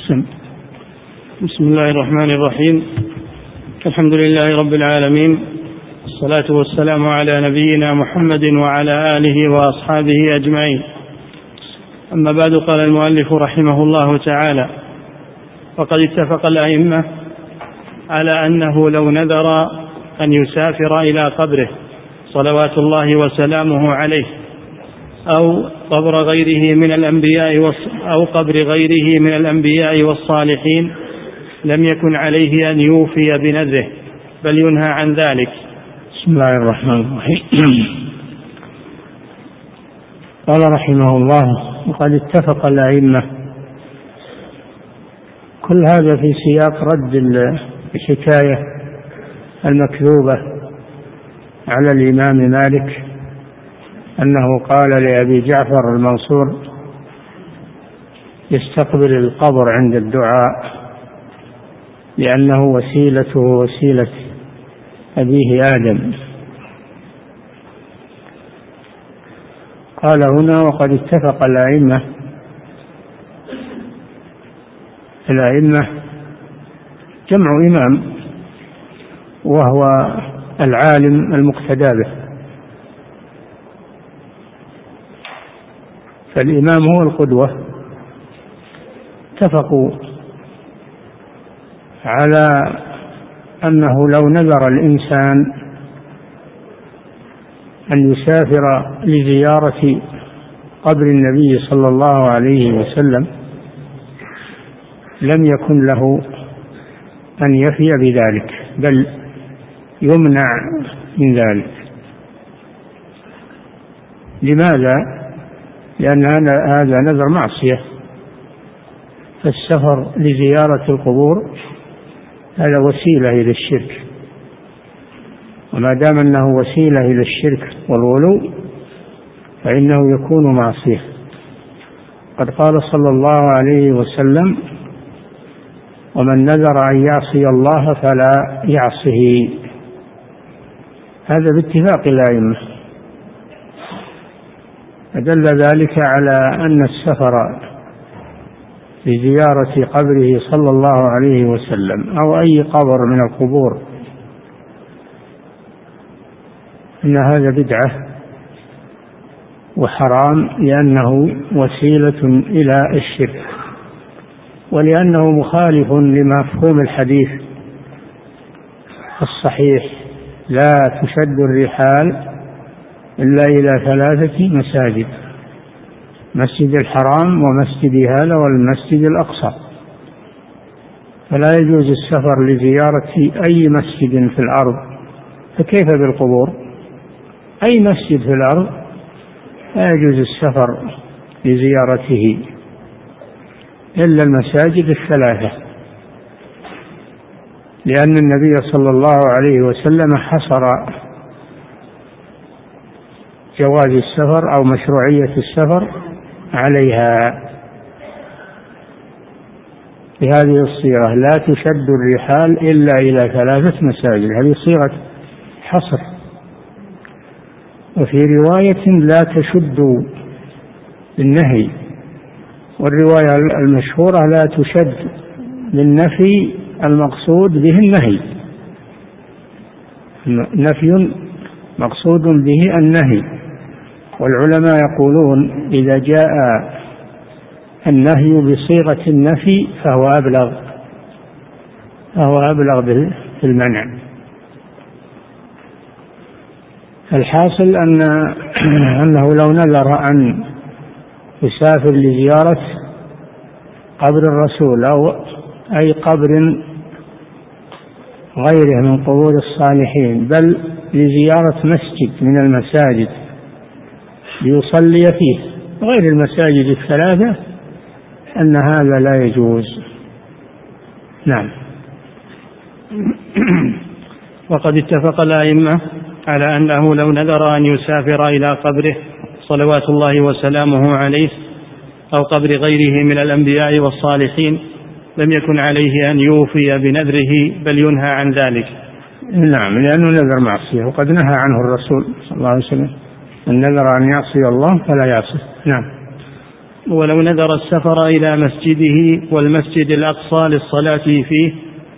بسم الله الرحمن الرحيم. الحمد لله رب العالمين، والصلاة والسلام على نبينا محمد وعلى آله وأصحابه أجمعين. أما بعد، قال المؤلف رحمه الله تعالى: وقد اتفق الأئمة على أنه لو نذر أن يسافر إلى قبره صلوات الله وسلامه عليه أو قبر غيره من الأنبياء والصالحين لم يكن عليه أن يوفي بنذره، بل ينهى عن ذلك. بسم الله الرحمن الرحيم. قال رحمه الله: وقد اتفق الأئمة. كل هذا في سياق رد الحكاية المكذوبة على الإمام مالك أنه قال لأبي جعفر المنصور يستقبل القبر عند الدعاء لأنه وسيلته وسيلة أبيه آدم. قال هنا: وقد اتفق الأئمة جمع إمام، وهو العالم المقتدى به، فالإمام هو القدوة. اتفقوا على أنه لو نذر الإنسان أن يسافر لزيارة قبر النبي صلى الله عليه وسلم لم يكن له أن يفي بذلك، بل يمنع من ذلك. لماذا؟ لأن هذا نذر معصية، فالسفر لزيارة القبور هذا وسيلة إلى الشرك، وما دام أنه وسيلة إلى الشرك والغلو فإنه يكون معصية. قد قال صلى الله عليه وسلم: ومن نذر أن يعصي الله فلا يعصه. هذا باتفاق الأئمة. فدل ذلك على أن السفر لزيارة قبره صلى الله عليه وسلم أو أي قبر من القبور إن هذا بدعة وحرام، لأنه وسيلة إلى الشرك، ولأنه مخالف لمفهوم الحديث الصحيح: لا تشد الرحال إلا إلى 3 مساجد: مسجد الحرام ومسجد هذا والمسجد الأقصى. فلا يجوز السفر لزيارة أي مسجد في الأرض، فكيف بالقبور؟ أي مسجد في الأرض لا يجوز السفر لزيارته إلا المساجد 3، لأن النبي صلى الله عليه وسلم حصر جواز السفر أو مشروعية السفر عليها بهذه الصيغة: لا تشد الرحال إلا إلى 3 مساجد. هذه صيغة حصر. وفي رواية: لا تشد بالنهي، والرواية المشهورة: لا تشد بالنفي المقصود به النهي. نفي مقصود به النهي. والعلماء يقولون: إذا جاء النهي بصيغة النفي فهو أبلغ في المنع. الحاصل أنه لو نذر أن يسافر لزيارة قبر الرسول أو أي قبر غيره من قبور الصالحين، بل لزيارة مسجد من المساجد ليصلي فيه غير المساجد 3، أن هذا لا يجوز. نعم. وقد اتفق الأئمة على أنه لو نذر أن يسافر إلى قبره صلوات الله وسلامه عليه أو قبر غيره من الأنبياء والصالحين لم يكن عليه أن يوفي بنذره، بل ينهى عن ذلك. نعم، لأنه نذر معصية، وقد نهى عنه الرسول صلى الله عليه وسلم: من نذر أن يعصي الله فلا يعصيه. نعم. ولو نذر السفر إلى مسجده والمسجد الأقصى للصلاة فيه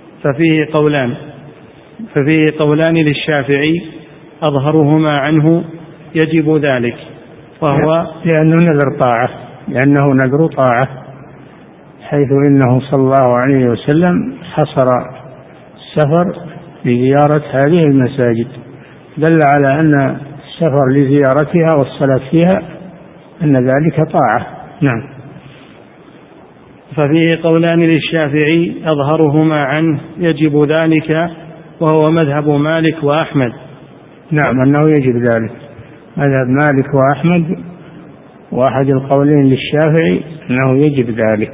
ففيه قولان للشافعي أظهرهما عنه يجب ذلك، وهو لأنه نذر طاعة، حيث إنه صلى الله عليه وسلم حصر السفر لزيارة هذه المساجد، دل على أن السفر لزيارتها والصلاة فيها أن ذلك طاعة. نعم. ففيه قولان للشافعي أظهرهما عنه يجب ذلك، وهو مذهب مالك وأحمد. نعم، أنه يجب ذلك، مذهب مالك وأحمد، وأحد القولين للشافعي أنه يجب ذلك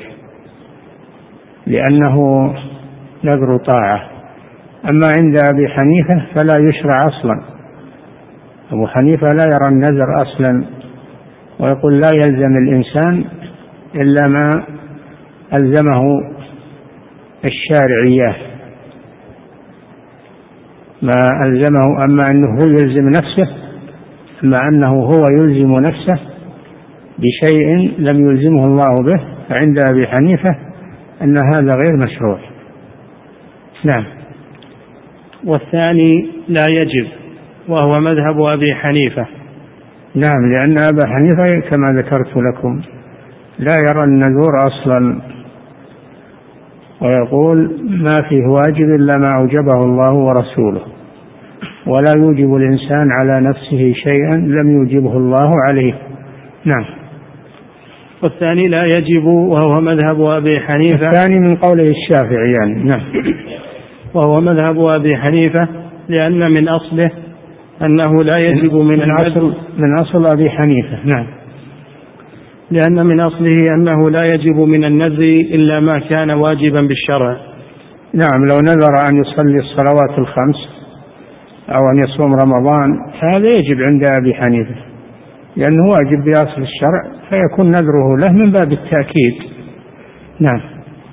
لأنه نذر طاعة. أما عند أبي حنيفة فلا يشرع أصلا، أبو حنيفة لا يرى النذر أصلا، ويقول لا يلزم الإنسان إلا ما ألزمه الشارعية، ما ألزمه، أما أنه هو يلزم نفسه، أما أنه هو يلزم نفسه بشيء لم يلزمه الله به، فعند أبي حنيفة أن هذا غير مشروع. نعم. والثاني لا يجب، وهو مذهب أبي حنيفة. نعم، لأن أبا حنيفة كما ذكرت لكم لا يرى النذور أصلا، ويقول ما فيه واجب إلا ما أوجبه الله ورسوله، ولا يوجب الإنسان على نفسه شيئا لم يوجبه الله عليه. نعم. والثاني لا يجب، وهو مذهب أبي حنيفة. الثاني من قوله الشافعي يعني. نعم. وهو مذهب أبي حنيفة، لأن من أصله أنه لا يجب من أصل أبي حنيفة. نعم. لأن من أصله أنه لا يجب من النذر إلا ما كان واجبا بالشرع. نعم، لو نذر أن يصلي الصلوات الخمس أو أن يصوم رمضان هذا يجب عند أبي حنيفة، لأنه واجب بأصل الشرع، فيكون نذره له من باب التأكيد. نعم.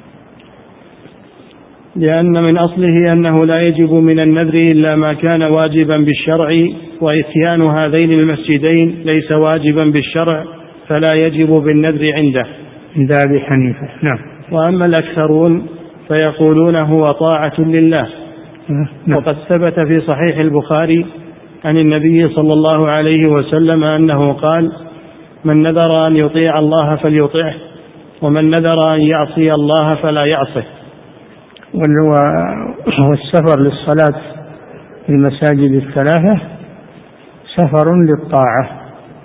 لأن من أصله أنه لا يجب من النذر إلا ما كان واجبا بالشرع، وإتيان هذين المسجدين ليس واجبا بالشرع، فلا يجب بالنذر عنده عند أبي حنيفة. نعم. وأما الأكثرون فيقولون هو طاعة لله. وقد ثبت في صحيح البخاري عن النبي صلى الله عليه وسلم أنه قال: من نذر أن يطيع الله فليطعه، ومن نذر أن يعصي الله فلا يعصه. والسفر للصلاة في المساجد الثلاثة سفر للطاعة،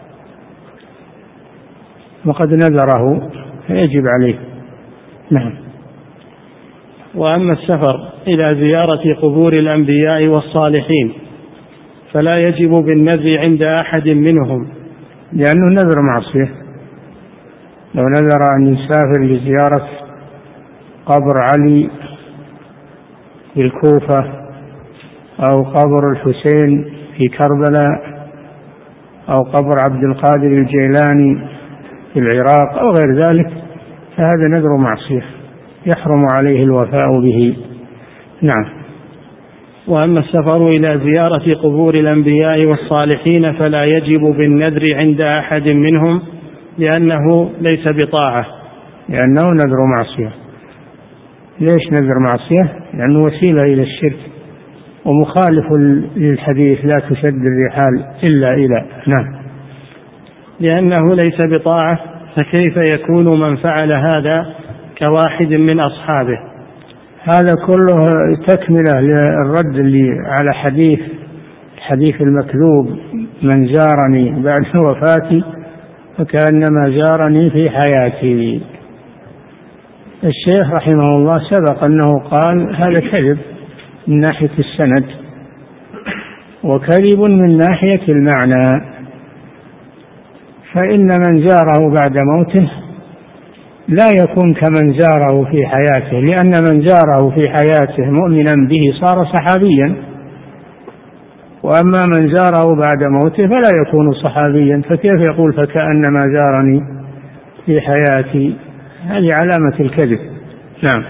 وقد نذره فيجب عليه. نعم. وأما السفر إلى زيارة قبور الأنبياء والصالحين فلا يجب بالنذر عند أحد منهم، لأنه نذر معصية. لو نذر أن يسافر لزيارة قبر علي في الكوفة أو قبر الحسين في كربلاء أو قبر عبد القادر الجيلاني في العراق أو غير ذلك، فهذا نذر معصية يحرم عليه الوفاء به. نعم. وأما السفر إلى زيارة قبور الأنبياء والصالحين فلا يجب بالنذر عند أحد منهم، لأنه ليس بطاعة، لأنه نذر معصية. ليش نذر معصية؟ لأنه وسيلة إلى الشرك ومخالف للحديث لا تشد الرحال إلا إلى. نعم. لأنه ليس بطاعة، فكيف يكون من فعل هذا كواحد من أصحابه؟ هذا كله تكملة للرد اللي على حديث المكذوب: من زارني بعد وفاتي فكأنما زارني في حياتي. الشيخ رحمه الله سبق أنه قال هذا كذب من ناحية السند وكذب من ناحية المعنى، فإن من زاره بعد موته لا يكون كمن زاره في حياته، لأن من زاره في حياته مؤمنا به صار صحابيا، وأما من زاره بعد موته فلا يكون صحابيا، فكيف يقول فكأنما زارني في حياتي؟ هذه علامة الكذب. نعم.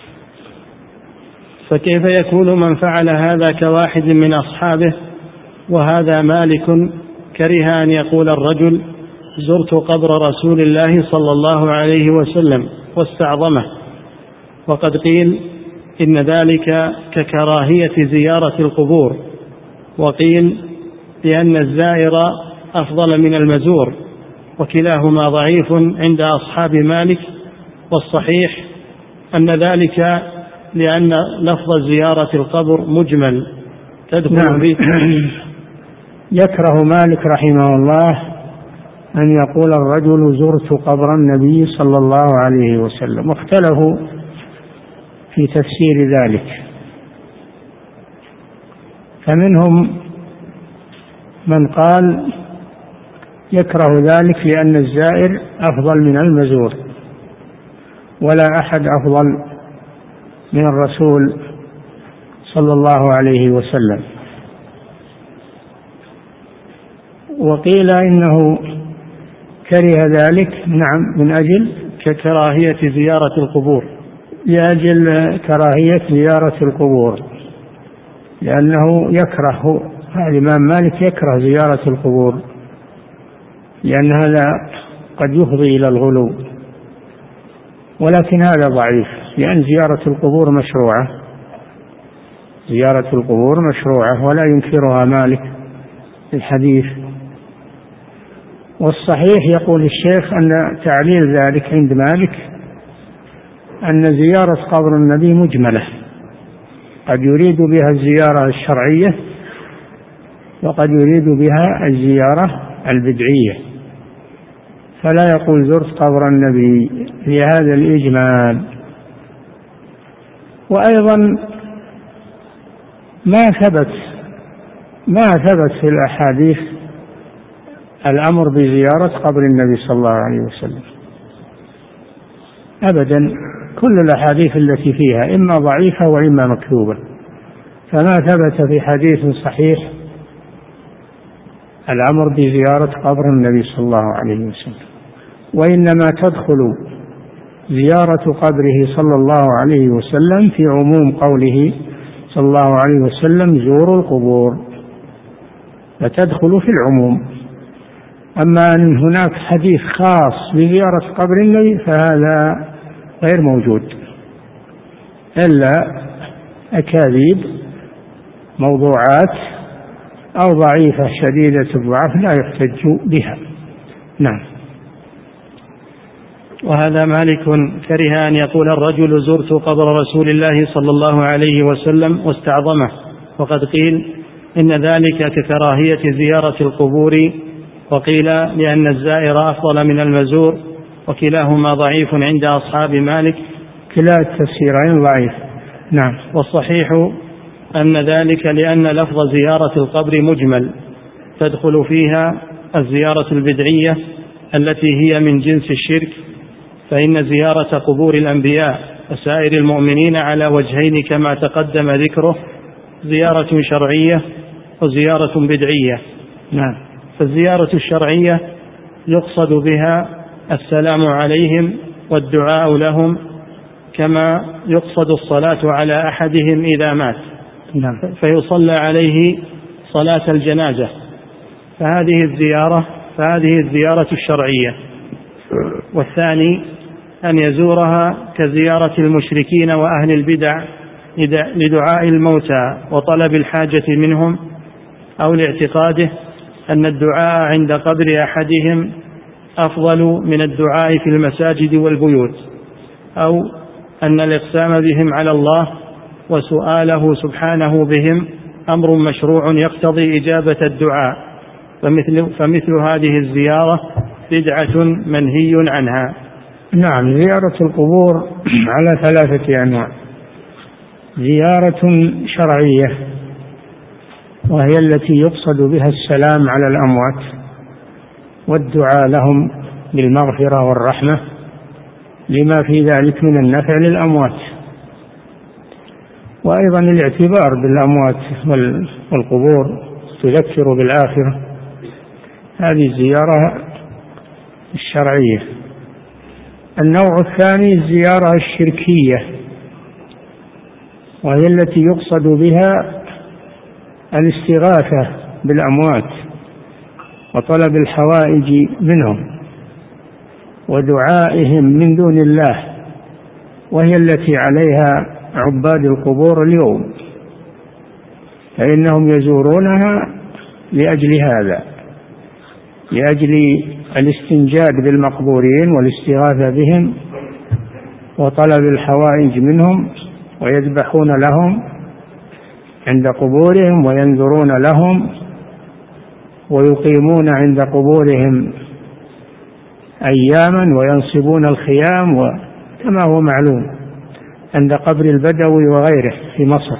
فكيف يكون من فعل هذا كواحد من أصحابه؟ وهذا مالك كره أن يقول الرجل زرت قبر رسول الله صلى الله عليه وسلم واستعظمه، وقد قيل إن ذلك ككراهية زيارة القبور، وقيل لأن الزائر أفضل من المزور، وكلاهما ضعيف عند أصحاب مالك. والصحيح أن ذلك لأن لفظ زيارة القبر مجمل تدخل فيه. يكره مالك رحمه الله أن يقول الرجل زرت قبر النبي صلى الله عليه وسلم، واختلفوا في تفسير ذلك، فمنهم من قال يكره ذلك لأن الزائر أفضل من المزور، ولا أحد أفضل من الرسول صلى الله عليه وسلم. وقيل إنه كره ذلك من أجل ككراهية زيارة القبور، لأجل كراهية زيارة القبور، لأنه يكره، الإمام مالك يكره زيارة القبور، لأن هذا قد يفضي إلى الغلو، ولكن هذا ضعيف، لأن زيارة القبور مشروعة، زيارة القبور مشروعة ولا ينكرها مالك الحديث. والصحيح يقول الشيخ أن تعليل ذلك عند مالك أن زيارة قبر النبي مجملة، قد يريد بها الزيارة الشرعية وقد يريد بها الزيارة البدعية، فلا يقول زرت قبر النبي لهذا الإجمال. وأيضا ما ثبت في الأحاديث الأمر بزيارة قبر النبي صلى الله عليه وسلم أبدا، كل الأحاديث التي فيها إما ضعيفة وإما مكذوبة، فما ثبت في حديث صحيح الأمر بزيارة قبر النبي صلى الله عليه وسلم، وإنما تدخل زيارة قبره صلى الله عليه وسلم في عموم قوله صلى الله عليه وسلم زوروا القبور، فتدخل في العموم. أما أن هناك حديث خاص بزيارة قبر النبي فهذا غير موجود، إلا أكاذيب موضوعات أو ضعيفة شديدة الضعف لا يحتج بها. نعم. وهذا مالك كره أن يقول الرجل زرت قبر رسول الله صلى الله عليه وسلم واستعظمه، وقد قيل إن ذلك ككراهية زيارة القبور، وقيل لأن الزائر أفضل من المزور، وكلاهما ضعيف عند أصحاب مالك. كلا التفسيرين ضعيف. نعم. والصحيح أن ذلك لأن لفظ زيارة القبر مجمل تدخل فيها الزيارة البدعية التي هي من جنس الشرك، فإن زيارة قبور الأنبياء وسائر المؤمنين على وجهين كما تقدم ذكره، زيارة شرعية وزيارة بدعية. نعم. فالزيارة الشرعية يقصد بها السلام عليهم والدعاء لهم، كما يقصد الصلاة على أحدهم إذا مات. نعم. فيصلى عليه صلاة الجنازة، فهذه الزيارة الشرعية. والثاني أن يزورها كزيارة المشركين وأهل البدع لدعاء الموتى وطلب الحاجة منهم، أو لاعتقاده أن الدعاء عند قبر أحدهم أفضل من الدعاء في المساجد والبيوت، أو أن الإقسام بهم على الله وسؤاله سبحانه بهم أمر مشروع يقتضي إجابة الدعاء، فمثل هذه الزيارة بدعة منهي عنها. نعم. زيارة القبور على 3 أنواع: زيارة شرعية وهي التي يقصد بها السلام على الأموات والدعاء لهم بالمغفرة والرحمة لما في ذلك من النفع للأموات، وأيضا الاعتبار بالأموات والقبور تذكر بالآخرة، هذه الزيارة الشرعية. النوع الثاني الزيارة الشركية، وهي التي يقصد بها الاستغاثة بالأموات وطلب الحوائج منهم ودعائهم من دون الله، وهي التي عليها عباد القبور اليوم، فإنهم يزورونها لأجل هذا، لأجل الاستنجاد بالمقبورين والاستغاثة بهم وطلب الحوائج منهم، ويذبحون لهم عند قبورهم وينذرون لهم ويقيمون عند قبورهم أياما وينصبون الخيام كما هو معلوم عند قبر البدوي وغيره في مصر.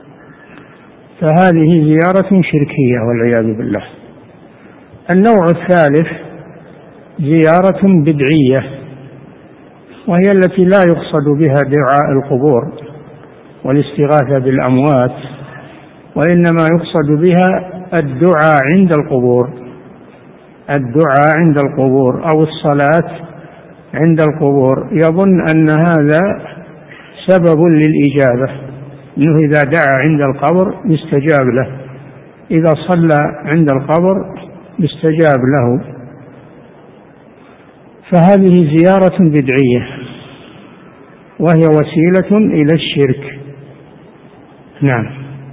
فهذه زيارة شركية والعياذ بالله. النوع الثالث زيارة بدعية، وهي التي لا يقصد بها دعاء القبور والاستغاثة بالأموات، وإنما يقصد بها الدعاء عند القبور، الدعاء عند القبور أو الصلاة عند القبور، يظن أن هذا سبب للإجابة، إنه إذا دعا عند القبر يستجاب له، إذا صلى عند القبر يستجاب له. فهذه زيارة بدعية وهي وسيلة إلى الشرك. نعم.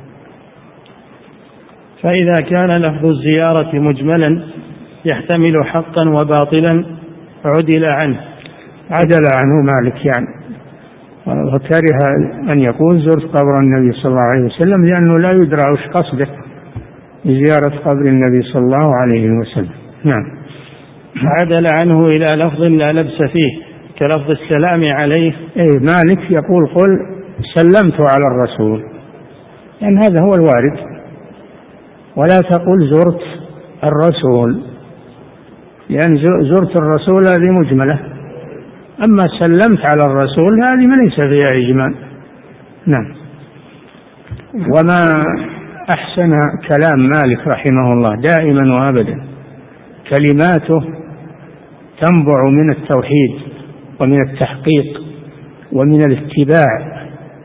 فإذا كان لفظ الزيارة مجملا يحتمل حقا وباطلا عدل عنه مالك يعني، وكره أن يقول زرت قبر النبي صلى الله عليه وسلم، لأنه لا يدرى وش قصده بزيارة قبر النبي صلى الله عليه وسلم. نعم. عدل عنه إلى لفظ لا لبس فيه كلفظ السلام عليه. مالك يقول قل سلمت على الرسول، لأن هذا هو الوارد، ولا تقل زرت الرسول، لأن زرت الرسول هذه مجملة، أما سلمت على الرسول هذه ما ليس فيها إجمال. نعم. وما أحسن كلام مالك رحمه الله دائما وأبدا، كلماته تنبع من التوحيد ومن التحقيق ومن الاتباع.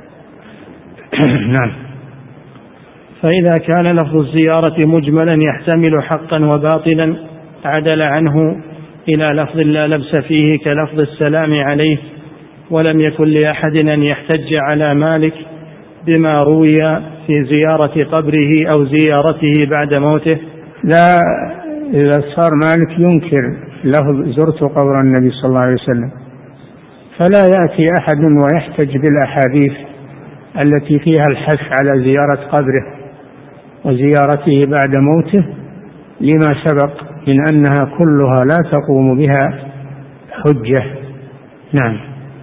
نعم. فإذا كان لفظ الزيارة مجملا يحتمل حقا وباطلا عدل عنه إلى لفظ لا لبس فيه كلفظ السلام عليه، ولم يكن لأحد أن يحتج على مالك بما روي في زيارة قبره أو زيارته بعد موته. لا، إذا صار مالك ينكر لفظ زرت قبر النبي صلى الله عليه وسلم، فلا يأتي أحد ويحتج بالأحاديث التي فيها الحث على زيارة قبره وزيارته بعد موته، لما سبق من أنها كلها لا تقوم بها حجة. نعم.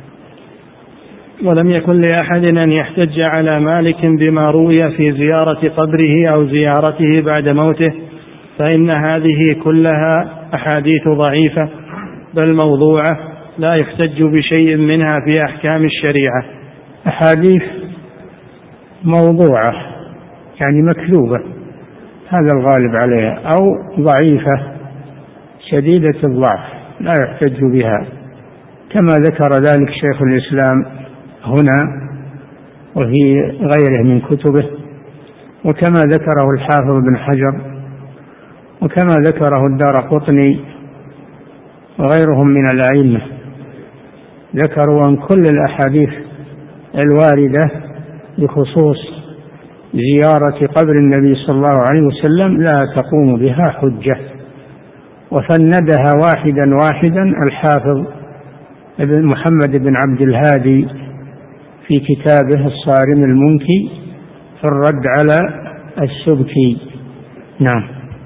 ولم يكن لأحد أن يحتج على مالك بما روي في زيارة قبره أو زيارته بعد موته، فإن هذه كلها أحاديث ضعيفة بل موضوعة لا يحتج بشيء منها في أحكام الشريعة. أحاديث موضوعة يعني مكذوبة، هذا الغالب عليها، أو ضعيفة شديدة الضعف لا يحتج بها، كما ذكر ذلك شيخ الإسلام هنا وفي غيره من كتبه، وكما ذكره الحافظ بن حجر، وكما ذكره الدارقطني وغيرهم من الأئمة، ذكروا أن كل الأحاديث الواردة بخصوص زيارة قبر النبي صلى الله عليه وسلم لا تقوم بها حجة، وفندها واحدا واحدا الحافظ ابن محمد بن عبد الهادي في كتابه الصارم المنكي في الرد على السبكي. نعم.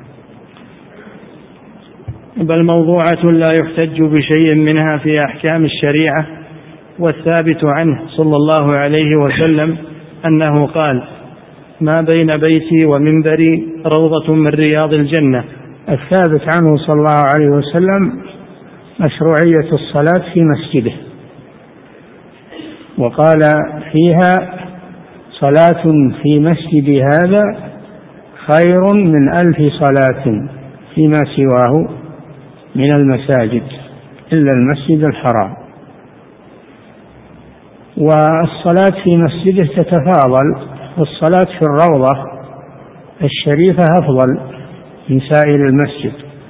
بل موضوعة لا يحتج بشيء منها في أحكام الشريعة. والثابت عنه صلى الله عليه وسلم أنه قال: ما بين بيتي ومنبري روضة من رياض الجنة. الثابت عنه صلى الله عليه وسلم مشروعية الصلاة في مسجده، وقال فيها: صلاة في مسجد هذا خير من 1000 صلاة فيما سواه من المساجد إلا المسجد الحرام. والصلاة في مسجده تتفاضل، والصلاة في الروضة الشريفة أفضل من سائر المسجد،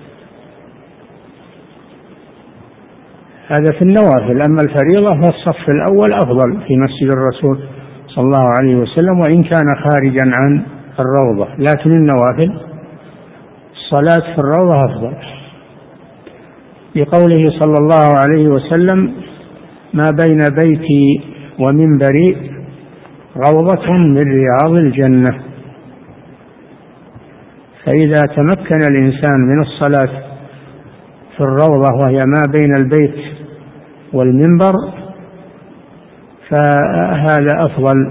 هذا في النوافل. أما الفريضة فالصف الأول أفضل في مسجد الرسول صلى الله عليه وسلم، وإن كان خارجا عن الروضة، لكن النوافل الصلاة في الروضة أفضل، لقوله صلى الله عليه وسلم: ما بين بيتي ومنبري روضة من رياض الجنة. فإذا تمكن الإنسان من الصلاة في الروضة وهي ما بين البيت والمنبر فهذا أفضل،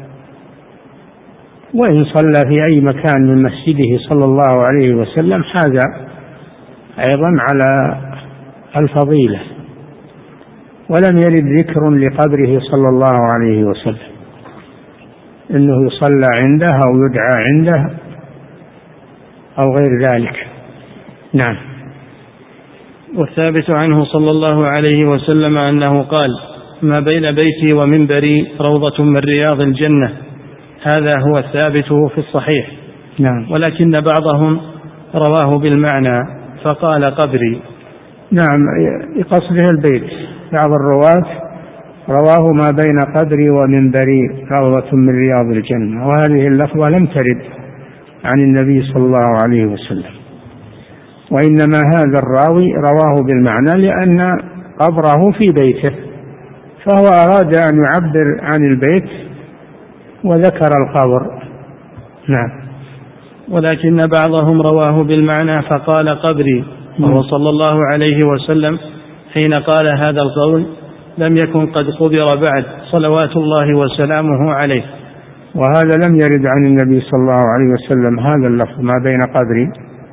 وإن صلى في أي مكان من مسجده صلى الله عليه وسلم هذا أيضا على الفضيلة. ولم يرد ذكر لقبره صلى الله عليه وسلم إنه يصلى عنده أو يدعى عنده أو غير ذلك. نعم. والثابت عنه صلى الله عليه وسلم أنه قال: ما بين بيتي ومنبري روضة من رياض الجنة. هذا هو الثابت في الصحيح. نعم. ولكن بعضهم رواه بالمعنى فقال قبري. نعم، يقصده البيت. بعض الرواة رواه ما بين قبري ومنبري روضة من رياض الجنة، وهذه اللفظة لم ترد عن النبي صلى الله عليه وسلم، وإنما هذا الراوي رواه بالمعنى لأن قبره في بيته، فهو أراد أن يعبر عن البيت وذكر القبر. نعم. ولكن بعضهم رواه بالمعنى فقال قبري، وهو صلى الله عليه وسلم حين قال هذا القول لم يكن قد قبر بعد صلوات الله وسلامه عليه. وهذا لم يرد عن النبي صلى الله عليه وسلم هذا اللفظ ما بين قبري.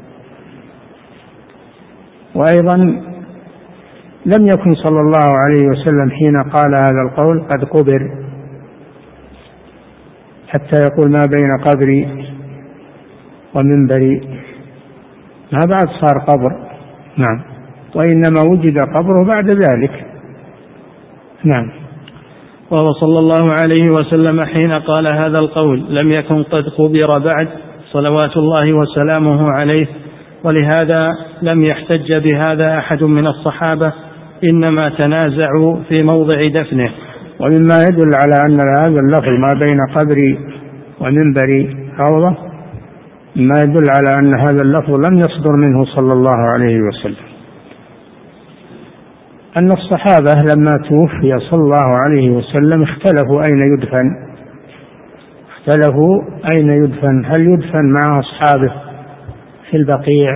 وأيضا لم يكن صلى الله عليه وسلم حين قال هذا القول قد قبر حتى يقول ما بين قبري ومنبري، ما بعد صار قبر. نعم. وإنما وجد قبره بعد ذلك. نعم. وهو صلى الله عليه وسلم حين قال هذا القول لم يكن قد قبر بعد صلوات الله وسلامه عليه، ولهذا لم يحتج بهذا أحد من الصحابة، إنما تنازعوا في موضع دفنه. ومما يدل على أن هذا اللفظ ما بين قبري ومنبري روضة، ما يدل على أن هذا اللفظ لم يصدر منه صلى الله عليه وسلم، أن الصحابة لما توفي صلى الله عليه وسلم اختلفوا أين يدفن، هل يدفن مع أصحابه في البقيع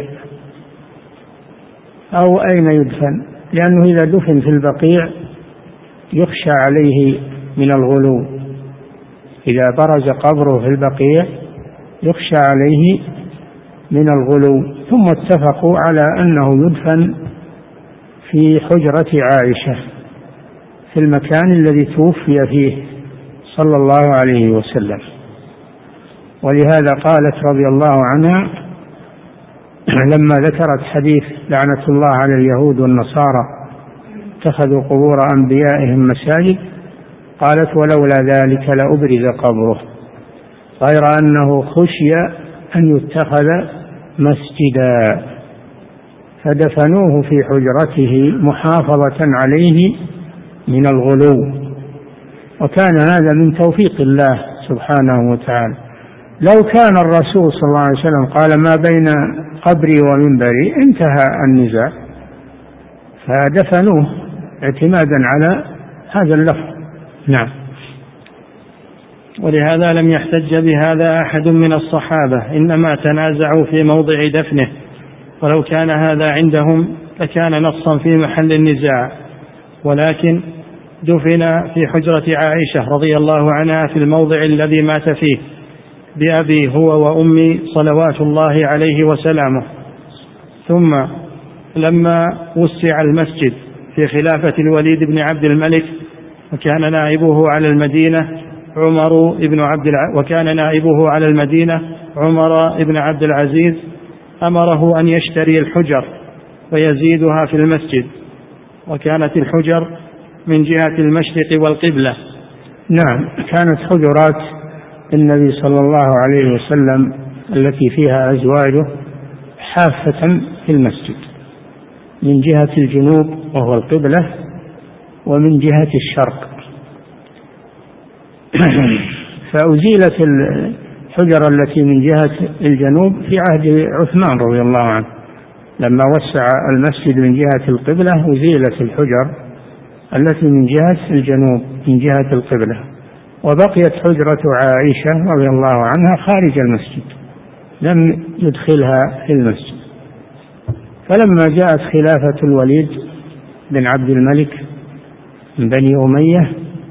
أو أين يدفن، لأنه إذا دفن في البقيع يخشى عليه من الغلو، إذا برز قبره في البقيع يخشى عليه من الغلو. ثم اتفقوا على أنه يدفن في حجرة عائشة في المكان الذي توفي فيه صلى الله عليه وسلم. ولهذا قالت رضي الله عنها لما ذكرت حديث لعنة الله على اليهود والنصارى اتخذوا قبور أنبيائهم مساجد، قالت ولولا ذلك لأبرز قبره، غير أنه خشي أن يتخذ مسجدا، فدفنوه في حجرته محافظة عليه من الغلو. وكان هذا من توفيق الله سبحانه وتعالى. لو كان الرسول صلى الله عليه وسلم قال ما بين قبري ومنبري انتهى النزاع، فدفنوه اعتمادا على هذا اللفظ. نعم. ولهذا لم يحتج بهذا أحد من الصحابة، إنما تنازعوا في موضع دفنه، ولو كان هذا عندهم لكان نصا في محل النزاع، ولكن دفن في حجرة عائشة رضي الله عنها في الموضع الذي مات فيه بأبي هو وأمي صلوات الله عليه وسلامه. ثم لما وسع المسجد في خلافة الوليد بن عبد الملك وكان نائبه على المدينة عمر بن عبد العزيز، أمره أن يشتري الحجر ويزيدها في المسجد، وكانت الحجر من جهة المشرق والقبلة. نعم، كانت حجرات النبي صلى الله عليه وسلم التي فيها أزواجه حافة في المسجد، من جهة الجنوب وهو القبلة، ومن جهة الشرق. فأزيلت الحجر التي من جهة الجنوب في عهد عثمان رضي الله عنه، لما وسع المسجد من جهة القبلة أزيلت الحجر التي من جهة الجنوب من جهة القبلة، وبقيت حجرة عائشة رضي الله عنها خارج المسجد، لم يدخلها في المسجد. فلما جاءت خلافة الوليد بن عبد الملك من بني أمية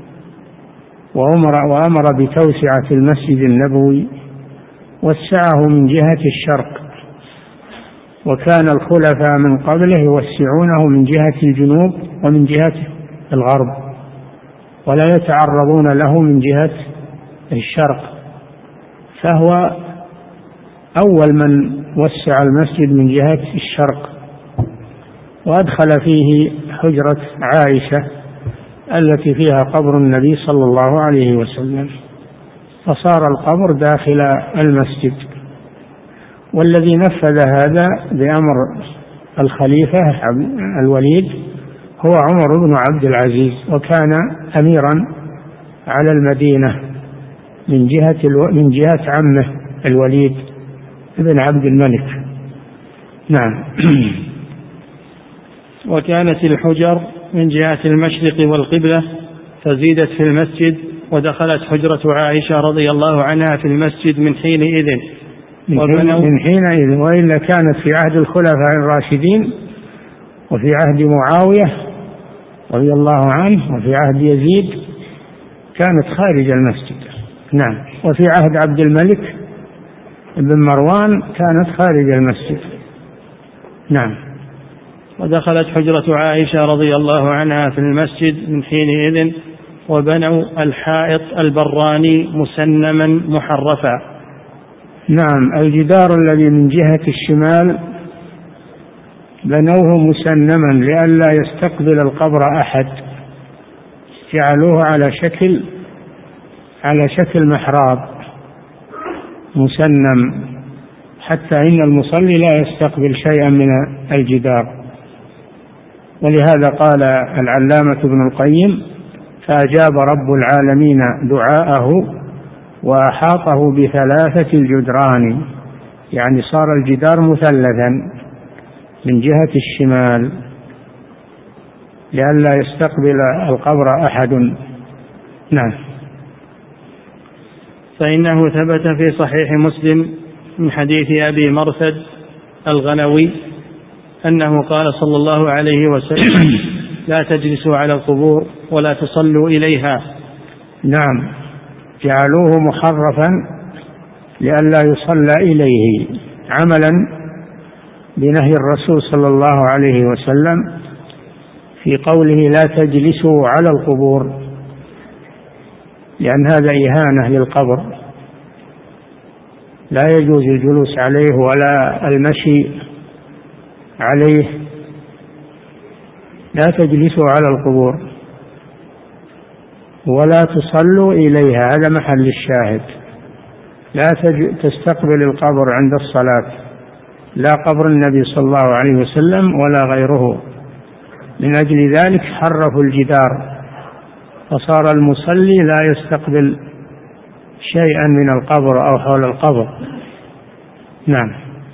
وأمر بتوسعة المسجد النبوي، وسعه من جهة الشرق، وكان الخلفاء من قبله يوسعونه من جهة الجنوب ومن جهة الغرب، ولا يتعرضون له من جهة الشرق، فهو أول من وسع المسجد من جهة الشرق، وأدخل فيه حجرة عائشة التي فيها قبر النبي صلى الله عليه وسلم، فصار القبر داخل المسجد. والذي نفذ هذا بأمر الخليفة الوليد هو عمر بن عبد العزيز، وكان أميرا على المدينة من جهة عمه الوليد بن عبد الملك. نعم. وكانت الحجر من جهة المشرق والقبلة، فزيدت في المسجد، ودخلت حجرة عائشة رضي الله عنها في المسجد من حينئذ. وإلا كانت في عهد الخلفاء الراشدين، وفي عهد معاوية رضي الله عنه، وفي عهد يزيد كانت خارج المسجد. نعم. وفي عهد عبد الملك بن مروان كانت خارج المسجد. نعم. ودخلت حجرة عائشة رضي الله عنها في المسجد من حينئذ، وبنوا الحائط البراني مسنما محرفا. نعم. الجدار الذي من جهة الشمال بنوه مسنما لئلا يستقبل القبر أحد، جعلوه على شكل محراب مسنم، حتى إن المصلي لا يستقبل شيئا من الجدار. ولهذا قال العلامة ابن القيم: فأجاب رب العالمين دعاءه وأحاطه ب3 الجدران، يعني صار الجدار مثلثا من جهة الشمال لئلا يستقبل القبر أحد. نعم. فإنه ثبت في صحيح مسلم من حديث أبي مرثد الغنوي أنه قال صلى الله عليه وسلم: لا تجلسوا على القبور ولا تصلوا إليها. نعم. جعلوه محرفا لئلا يصلى إليه، عملا بنهي الرسول صلى الله عليه وسلم في قوله لا تجلسوا على القبور، لأن هذا إهانة للقبر، لا يجوز الجلوس عليه ولا المشي عليه. لا تجلسوا على القبور ولا تصلوا إليها، هذا محل الشاهد. لا تستقبل القبر عند الصلاة، لا قبر النبي صلى الله عليه وسلم ولا غيره. من أجل ذلك حرفوا الجدار، فصار المصلي لا يستقبل شيئا من القبر أو حول القبر. نعم.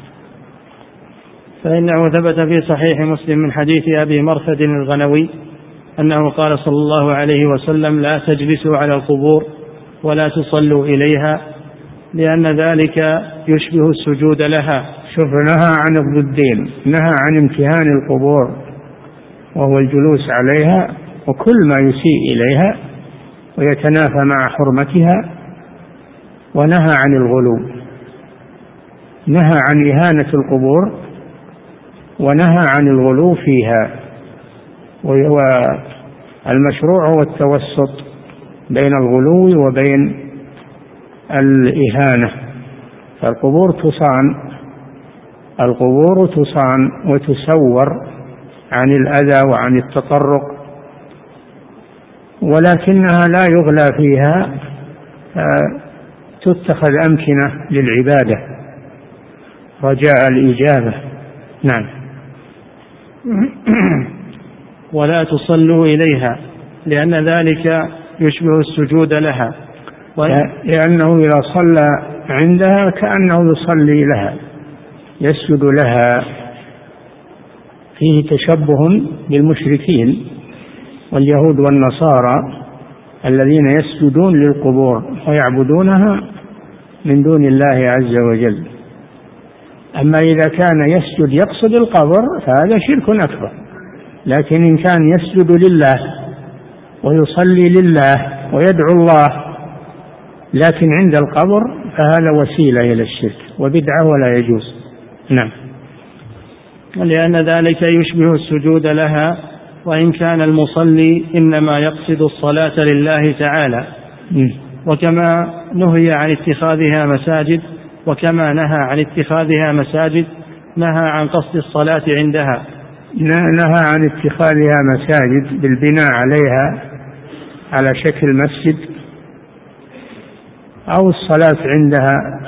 فإنه ثبت في صحيح مسلم من حديث أبي مرثد الغنوي أنه قال صلى الله عليه وسلم: لا تجلسوا على القبور ولا تصلوا إليها، لأن ذلك يشبه السجود لها. شوف، نهى عن الضدين، نهى عن امتهان القبور وهو الجلوس عليها وكل ما يسيء إليها ويتنافى مع حرمتها، ونهى عن الغلو، نهى عن إهانة القبور ونهى عن الغلو فيها. والمشروع هو التوسط بين الغلو وبين الإهانة. فالقبور تصان وتسور عن الأذى وعن التطرق، ولكنها لا يغلى فيها، تتخذ أمكنة للعبادة رجاء الإجابة. نعم. ولا تصلوا إليها لأن ذلك يشبه السجود لها، لأنه إذا صلى عندها كأنه يصلي لها، يسجد لها، فيه تشبه بالمشركين واليهود والنصارى الذين يسجدون للقبور ويعبدونها من دون الله عز وجل. أما إذا كان يسجد يقصد القبر فهذا شرك أكبر، لكن إن كان يسجد لله ويصلي لله ويدعو الله لكن عند القبر فهذا وسيلة إلى الشرك وبدعة ولا يجوز. نعم. لأن ذلك يشبه السجود لها، وإن كان المصلي إنما يقصد الصلاة لله تعالى، وكما نهى عن اتخاذها مساجد نهى عن قصد الصلاة عندها. نهى عن اتخاذها مساجد بالبناء عليها على شكل مسجد أو الصلاة عندها،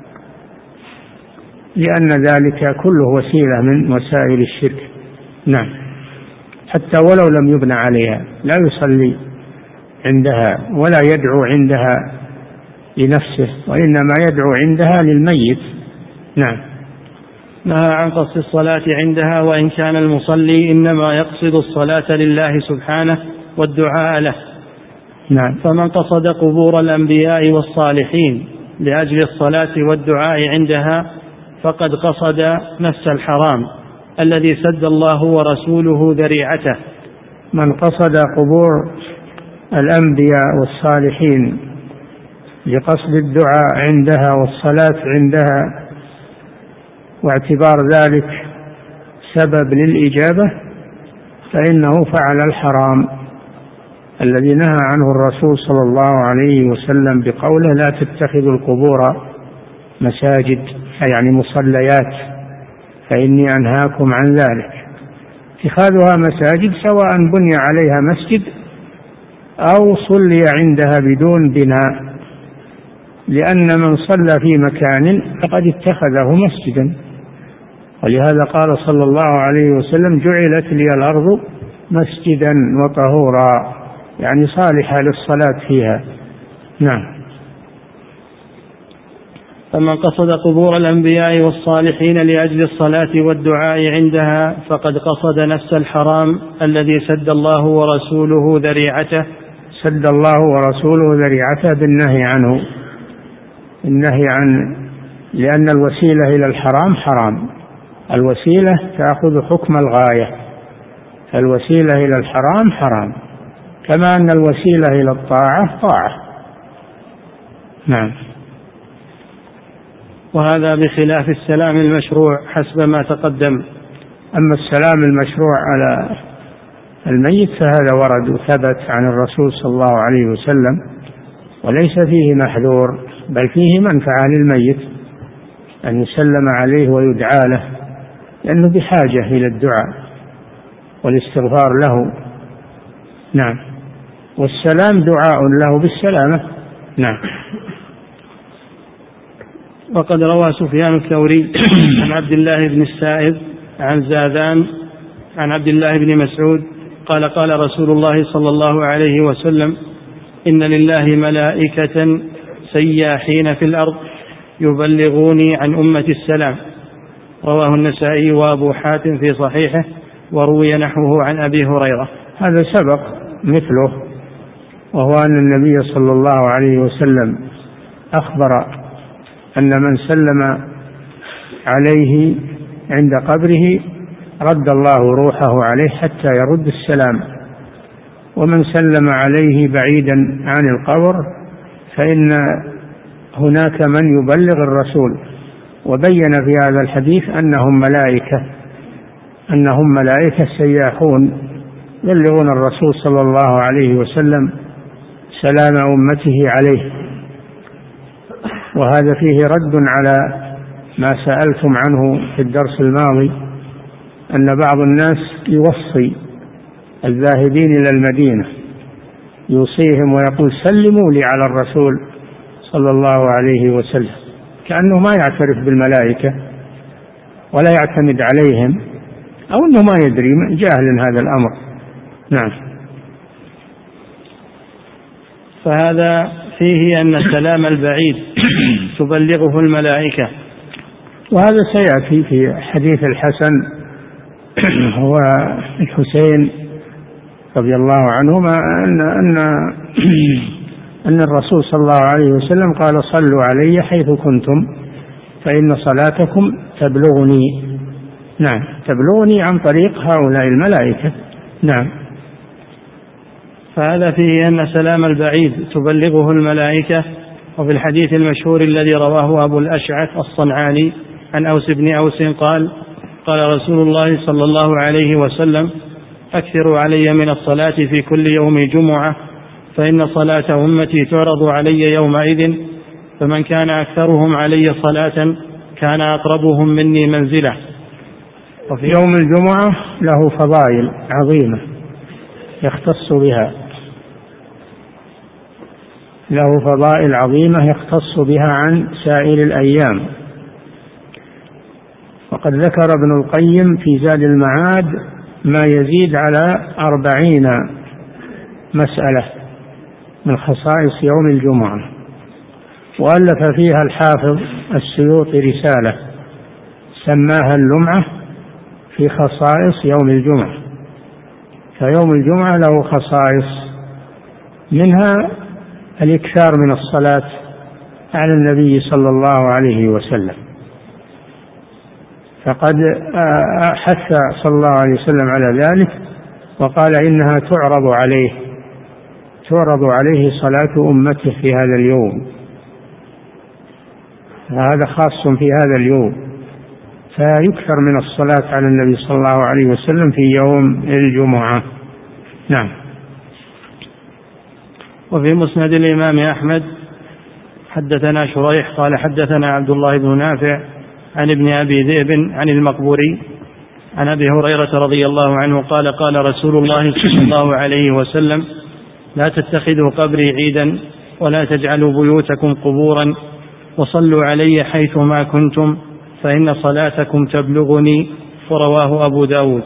لأن ذلك كله وسيلة من وسائل الشرك. نعم. حتى ولو لم يبنى عليها لا يصلي عندها ولا يدعو عندها لنفسه، وإنما يدعو عندها للميت. نعم. نهى عن قصد الصلاة عندها، وإن كان المصلي إنما يقصد الصلاة لله سبحانه والدعاء له. نعم. فمن قصد قبور الأنبياء والصالحين لأجل الصلاة والدعاء عندها فقد قصد نفس الحرام الذي سد الله ورسوله ذريعته. من قصد قبور الأنبياء والصالحين لقصد الدعاء عندها والصلاة عندها واعتبار ذلك سبب للإجابة فإنه فعل الحرام الذي نهى عنه الرسول صلى الله عليه وسلم بقوله لا تتخذوا القبور مساجد، يعني مصليات، فإني أنهاكم عن ذلك. اتخاذها مساجد سواء بني عليها مسجد أو صلي عندها بدون بناء، لأن من صلى في مكان فقد اتخذه مسجدا، ولهذا قال صلى الله عليه وسلم جعلت لي الأرض مسجدا وطهورا، يعني صالحة للصلاة فيها. نعم. فمن قصد قبور الأنبياء والصالحين لأجل الصلاة والدعاء عندها فقد قصد نفس الحرام الذي سد الله ورسوله ذريعته. سد الله ورسوله ذريعته بالنهي عنه، النهي عن، لأن الوسيلة إلى الحرام حرام، الوسيلة تأخذ حكم الغاية، فالوسيلة إلى الحرام حرام، كما أن الوسيلة إلى الطاعة طاعة. نعم. وهذا بخلاف السلام المشروع حسب ما تقدم. أما السلام المشروع على الميت فهذا ورد وثبت عن الرسول صلى الله عليه وسلم، وليس فيه محذور بل فيه منفعة للميت أن يسلم عليه ويدعى له، لأنه بحاجة إلى الدعاء والاستغفار له. نعم. والسلام دعاء له بالسلامة. نعم. وقد روى سفيان الثوري عن عبد الله بن السائب عن زاذان عن عبد الله بن مسعود قال قال رسول الله صلى الله عليه وسلم إن لله ملائكة سياحين في الأرض يبلغوني عن أمة السلام. رواه النسائي وأبو حاتم في صحيحه، وروي نحوه عن أبي هريرة. هذا سبق مثله، وهو أن النبي صلى الله عليه وسلم أخبر أن من سلم عليه عند قبره رد الله روحه عليه حتى يرد السلام، ومن سلم عليه بعيدا عن القبر فإن هناك من يبلغ الرسول. وبين في هذا الحديث أنهم ملائكة سياحون يبلغون الرسول صلى الله عليه وسلم سلام أمته عليه. وهذا فيه رد على ما سألتم عنه في الدرس الماضي، أن بعض الناس يوصي الذاهبين إلى المدينة، يوصيهم ويقول سلموا لي على الرسول صلى الله عليه وسلم، كأنه ما يعترف بالملائكة ولا يعتمد عليهم، أو أنه ما يدري جاهل هذا الأمر. نعم. فهذا فيه أن السلام البعيد تبلغه الملائكة، وهذا سيأتي في حديث الحسن والحسين رضي الله عنهما أن الرسول صلى الله عليه وسلم قال: صلوا علي حيث كنتم فإن صلاتكم تبلغني. نعم، تبلغني عن طريق هؤلاء الملائكة. نعم. فهذا فيه أن سلام البعيد تبلغه الملائكة. وفي الحديث المشهور الذي رواه أبو الأشعث الصنعاني عن أوس بن أوس قال: قال رسول الله صلى الله عليه وسلم: أكثروا علي من الصلاة في كل يوم جمعة، فإن صلاة أمتي تعرض علي يومئذ، فمن كان أكثرهم علي صلاة كان أقربهم مني منزلة. وفي يوم الجمعة له فضائل عظيمة يختص بها، له فضائل عظيمة يختص بها عن سائر الأيام. وقد ذكر ابن القيم في زاد المعاد ما يزيد على 40 مسألة من خصائص يوم الجمعة، وألف فيها الحافظ السيوطي رسالة سماها اللمعة في خصائص يوم الجمعة. فيوم الجمعة له خصائص، منها الإكثار من الصلاة على النبي صلى الله عليه وسلم، فقد حث صلى الله عليه وسلم على ذلك وقال: إنها تعرض عليه صلاة أمته في هذا اليوم، هذا خاص في هذا اليوم، فيكثر من الصلاة على النبي صلى الله عليه وسلم في يوم الجمعة. نعم. وفي مسند الإمام أحمد حدثنا شريح قال: حدثنا عبد الله بن نافع عن ابن أبي ذئب عن المقبوري عن أبي هريرة رضي الله عنه قال: قال رسول الله صلى الله عليه وسلم: لا تتخذوا قبري عيدا ولا تجعلوا بيوتكم قبورا، وصلوا علي حيثما كنتم فإن صلاتكم تبلغني. ورواه أبو داود.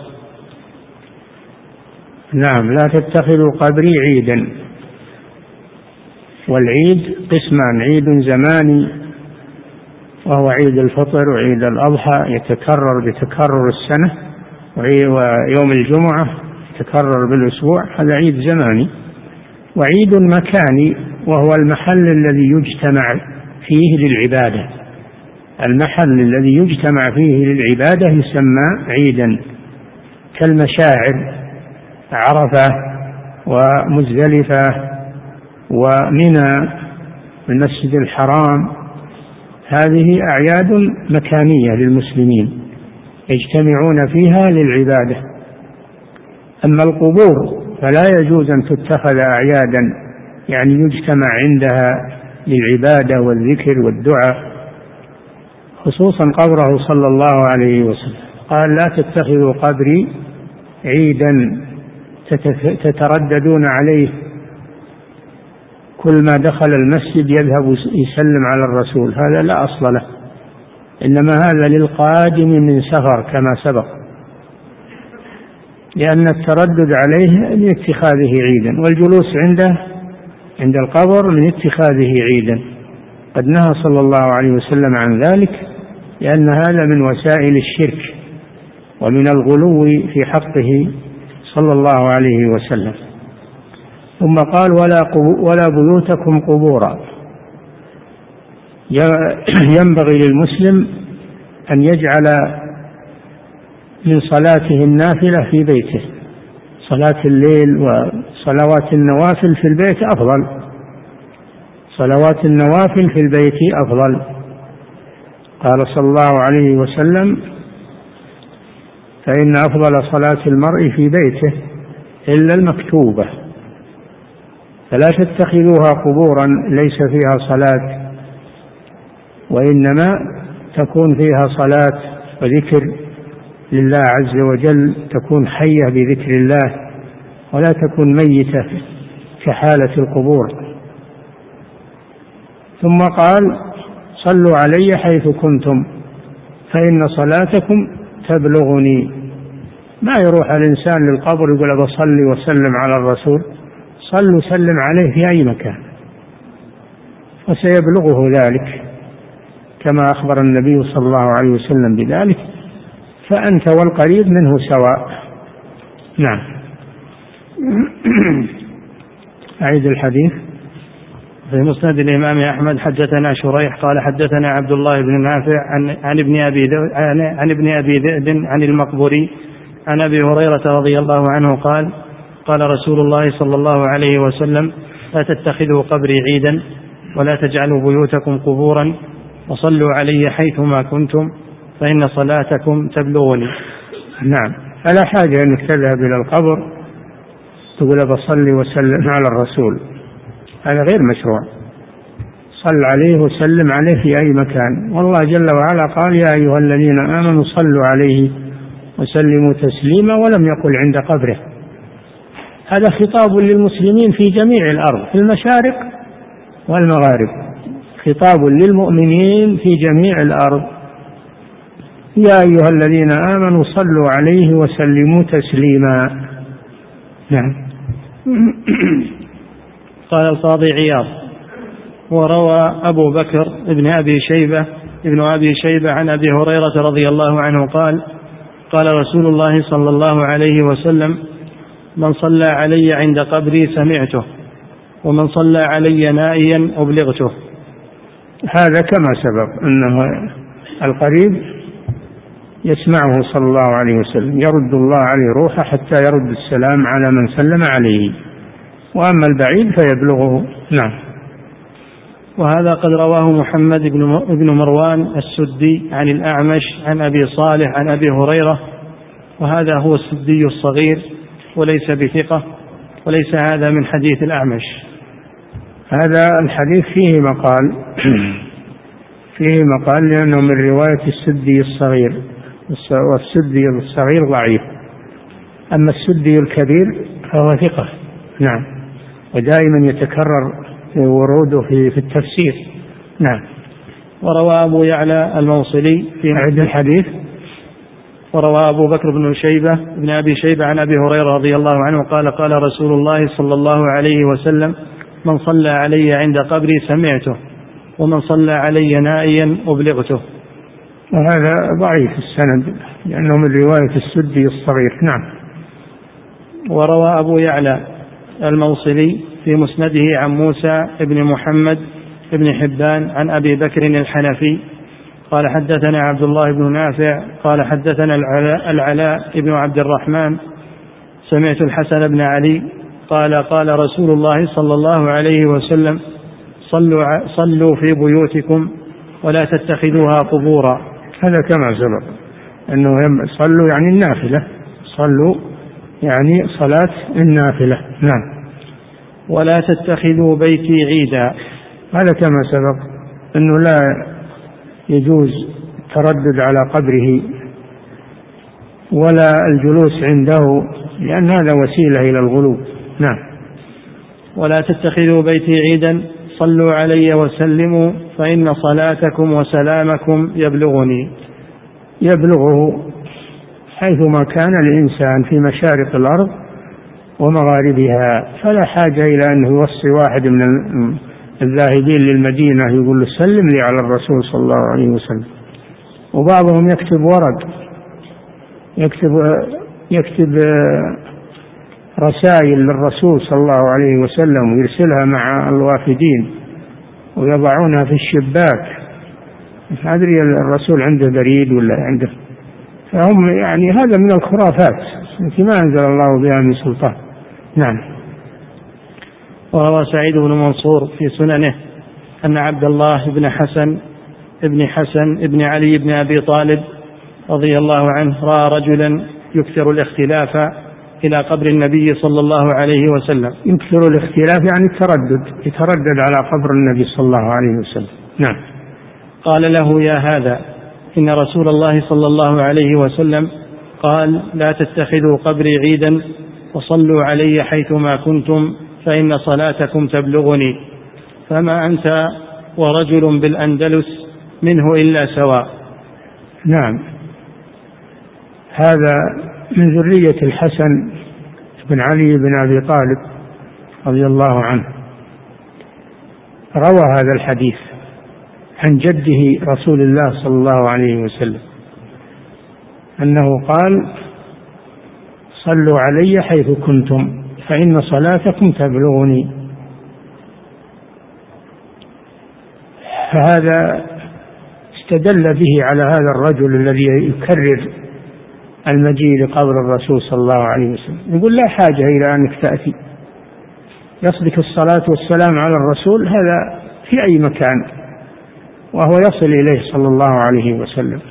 نعم. لا تتخذوا قبري عيدا. والعيد قسمان: عيد زماني وهو عيد الفطر وعيد الأضحى يتكرر بتكرر السنة، ويوم الجمعة يتكرر بالأسبوع، هذا عيد زماني. وعيد مكاني وهو المحل الذي يجتمع فيه للعبادة، المحل الذي يجتمع فيه للعبادة يسمى عيدا، كالمشاعر عرفة ومزدلفة ومنى المسجد الحرام، هذه أعياد مكانية للمسلمين يجتمعون فيها للعبادة. أما القبور فلا يجوز أن تتخذ أعيادا يعني يجتمع عندها للعبادة والذكر والدعاء، خصوصا قبره صلى الله عليه وسلم قال: لا تتخذوا قبري عيدا تترددون عليه، كل ما دخل المسجد يذهب يسلم على الرسول، هذا لا أصل له، إنما هذا للقادم من سفر كما سبق، لأن التردد عليه لاتخاذه عيدا، والجلوس عند القبر من اتخاذه عيدا. قد نهى صلى الله عليه وسلم عن ذلك، لأن هذا من وسائل الشرك ومن الغلو في حقه صلى الله عليه وسلم. ثم قال: ولا بيوتكم قبورا. ينبغي للمسلم أن يجعل من صلاته النافلة في بيته، صلاة الليل وصلوات النوافل في البيت أفضل، صلوات النوافل في البيت أفضل. قال صلى الله عليه وسلم: فإن أفضل صلاة المرء في بيته إلا المكتوبة. فلا تتخذوها قبورا ليس فيها صلاة، وإنما تكون فيها صلاة وذكر لله عز وجل، تكون حية بذكر الله ولا تكون ميتة كحالة القبور. ثم قال: صلوا علي حيث كنتم فإن صلاتكم تبلغني. ما يروح الإنسان للقبر يقول بصلي وسلم على الرسول. صل وسلم عليه في أي مكان وسيبلغه ذلك كما أخبر النبي صلى الله عليه وسلم بذلك، فأنت والقريب منه سواء. نعم. أعيد الحديث. في مسند الإمام أحمد حدثنا شريح قال حدثنا عبد الله بن نافع عن ابن أبي ذئب عن المقبري عن أبي هريرة رضي الله عنه قال قال رسول الله صلى الله عليه وسلم لا تتخذوا قبري عيدا ولا تجعلوا بيوتكم قبورا وصلوا علي حيثما كنتم فإن صلاتكم تبلغني. نعم، فلا حاجة أنك تذهب إلى القبر تقول بصلي وسلم على الرسول، هذا غير مشروع. صل عليه وسلم عليه في أي مكان، والله جل وعلا قال يا أيها الذين آمنوا صلوا عليه وسلموا تسليما، ولم يقل عند قبره. هذا خطاب للمسلمين في جميع الأرض في المشارق والمغارب، خطاب للمؤمنين في جميع الأرض. يا أيها الذين آمنوا صلوا عليه وسلموا تسليما. نعم. قال القاضي عياض وروى أبو بكر ابن أبي شيبة عن أبي هريرة رضي الله عنه قال قال رسول الله صلى الله عليه وسلم من صلى علي عند قبري سمعته ومن صلى علي نائيا أبلغته. هذا كما سبق أنه القريب يسمعه صلى الله عليه وسلم، يرد الله عليه روحه حتى يرد السلام على من سلم عليه، وأما البعيد فيبلغه. نعم. وهذا قد رواه محمد بن مروان السدي عن الأعمش عن أبي صالح عن أبي هريرة، وهذا هو السدي الصغير وليس بثقة، وليس هذا من حديث الأعمش. هذا الحديث فيه مقال لأنه من رواية السدي الصغير، والسدي الصغير ضعيف، أما السدي الكبير فهو ثقة. نعم، ودائما يتكرر وروده في التفسير. نعم. وروى أبو يعلى الموصلي في أعد الحديث. وروى أبو بكر بن أبي شيبة عن أبي هريرة رضي الله عنه قال قال رسول الله صلى الله عليه وسلم من صلى علي عند قبري سمعته ومن صلى علي نائيا أبلغته. وهذا ضعيف السند لأنه من رواية السدي الصغير. نعم. وروى أبو يعلى الموصلي في مسنده عن موسى بن محمد بن حبان عن أبي بكر الحنفي قال حدثنا عبد الله بن نافع قال حدثنا العلاء بن عبد الرحمن سمعت الحسن بن علي قال قال رسول الله صلى الله عليه وسلم صلوا في بيوتكم ولا تتخذوها قبورا. هذا كما سبق أنه صلوا يعني النافلة، صلوا يعني صلاة النافلة. نعم. ولا تتخذوا بيتي عيدا، هذا كما سبق أنه لا يجوز التردد على قبره ولا الجلوس عنده، لأن هذا وسيلة إلى الغلو. نعم. ولا تتخذوا بيتي عيدا صلوا علي وسلموا فإن صلاتكم وسلامكم يبلغه حيثما كان الإنسان في مشارق الأرض ومغاربها، فلا حاجة إلى أن يوصي واحد من الذاهبين للمدينة يقول له سلم لي على الرسول صلى الله عليه وسلم. وبعضهم يكتب ورق، يكتب رسائل للرسول صلى الله عليه وسلم ويرسلها مع الوافدين ويضعونها في الشباك. أدري الرسول عنده بريد ولا عنده، فهم يعني هذا من الخرافات التي ما أنزل الله بها من سلطان. نعم. وروى سعيد بن منصور في سننه أن عبد الله بن حسن ابن علي بن أبي طالب رضي الله عنه رأى رجلا يكثر الاختلاف إلى قبر النبي صلى الله عليه وسلم. يكثر الاختلاف يعني يتردد على قبر النبي صلى الله عليه وسلم. نعم. قال له يا هذا إن رسول الله صلى الله عليه وسلم قال لا تتخذوا قبري عيدا وصلوا علي حيثما كنتم فإن صلاتكم تبلغني، فما أنت ورجل بالأندلس منه إلا سواء. نعم. هذا من ذرية الحسن بن علي بن أبي طالب رضي الله عنه، روى هذا الحديث عن جده رسول الله صلى الله عليه وسلم أنه قال: صلوا علي حيث كنتم فإن صلاتكم تبلغني. فهذا استدل به على هذا الرجل الذي يكرر المجيء لقبر الرسول صلى الله عليه وسلم، يقول: لا حاجة إلى أنك تأتي، يصدق الصلاة والسلام على الرسول هذا في أي مكان وهو يصل إليه صلى الله عليه وسلم.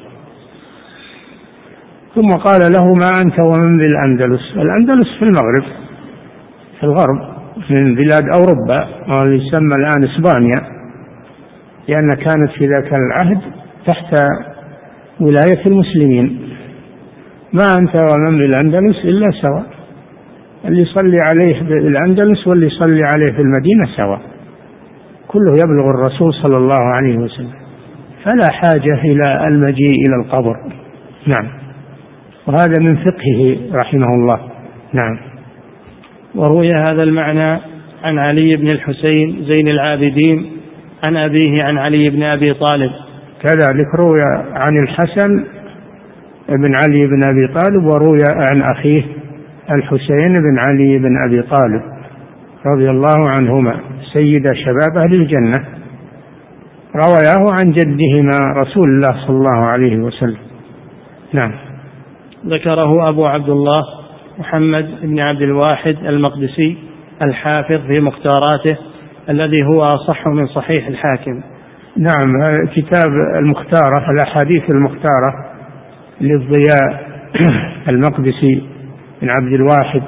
ثم قال له: ما أنت ومن بالأندلس؟ الأندلس في المغرب، في الغرب من بلاد أوروبا، واللي يسمى الآن إسبانيا، لأن كانت في ذاك العهد تحت ولاية المسلمين. ما أنت ومن بالأندلس إلا سواء، اللي يصلي عليه بالأندلس واللي يصلي عليه في المدينة سواء، كله يبلغ الرسول صلى الله عليه وسلم، فلا حاجة إلى المجيء إلى القبر. نعم، وهذا من فقهه رحمه الله. نعم. وروي هذا المعنى عن علي بن الحسين زين العابدين عن أبيه عن علي بن أبي طالب. كذلك روي عن الحسن بن علي بن أبي طالب، وروي عن أخيه الحسين بن علي بن أبي طالب رضي الله عنهما سيد شباب أهل الجنة، روياه عن جدهما رسول الله صلى الله عليه وسلم. نعم. ذكره أبو عبد الله محمد بن عبد الواحد المقدسي الحافظ في مختاراته الذي هو أصح من صحيح الحاكم. نعم، كتاب المختارة، الأحاديث المختارة للضياء المقدسي بن عبد الواحد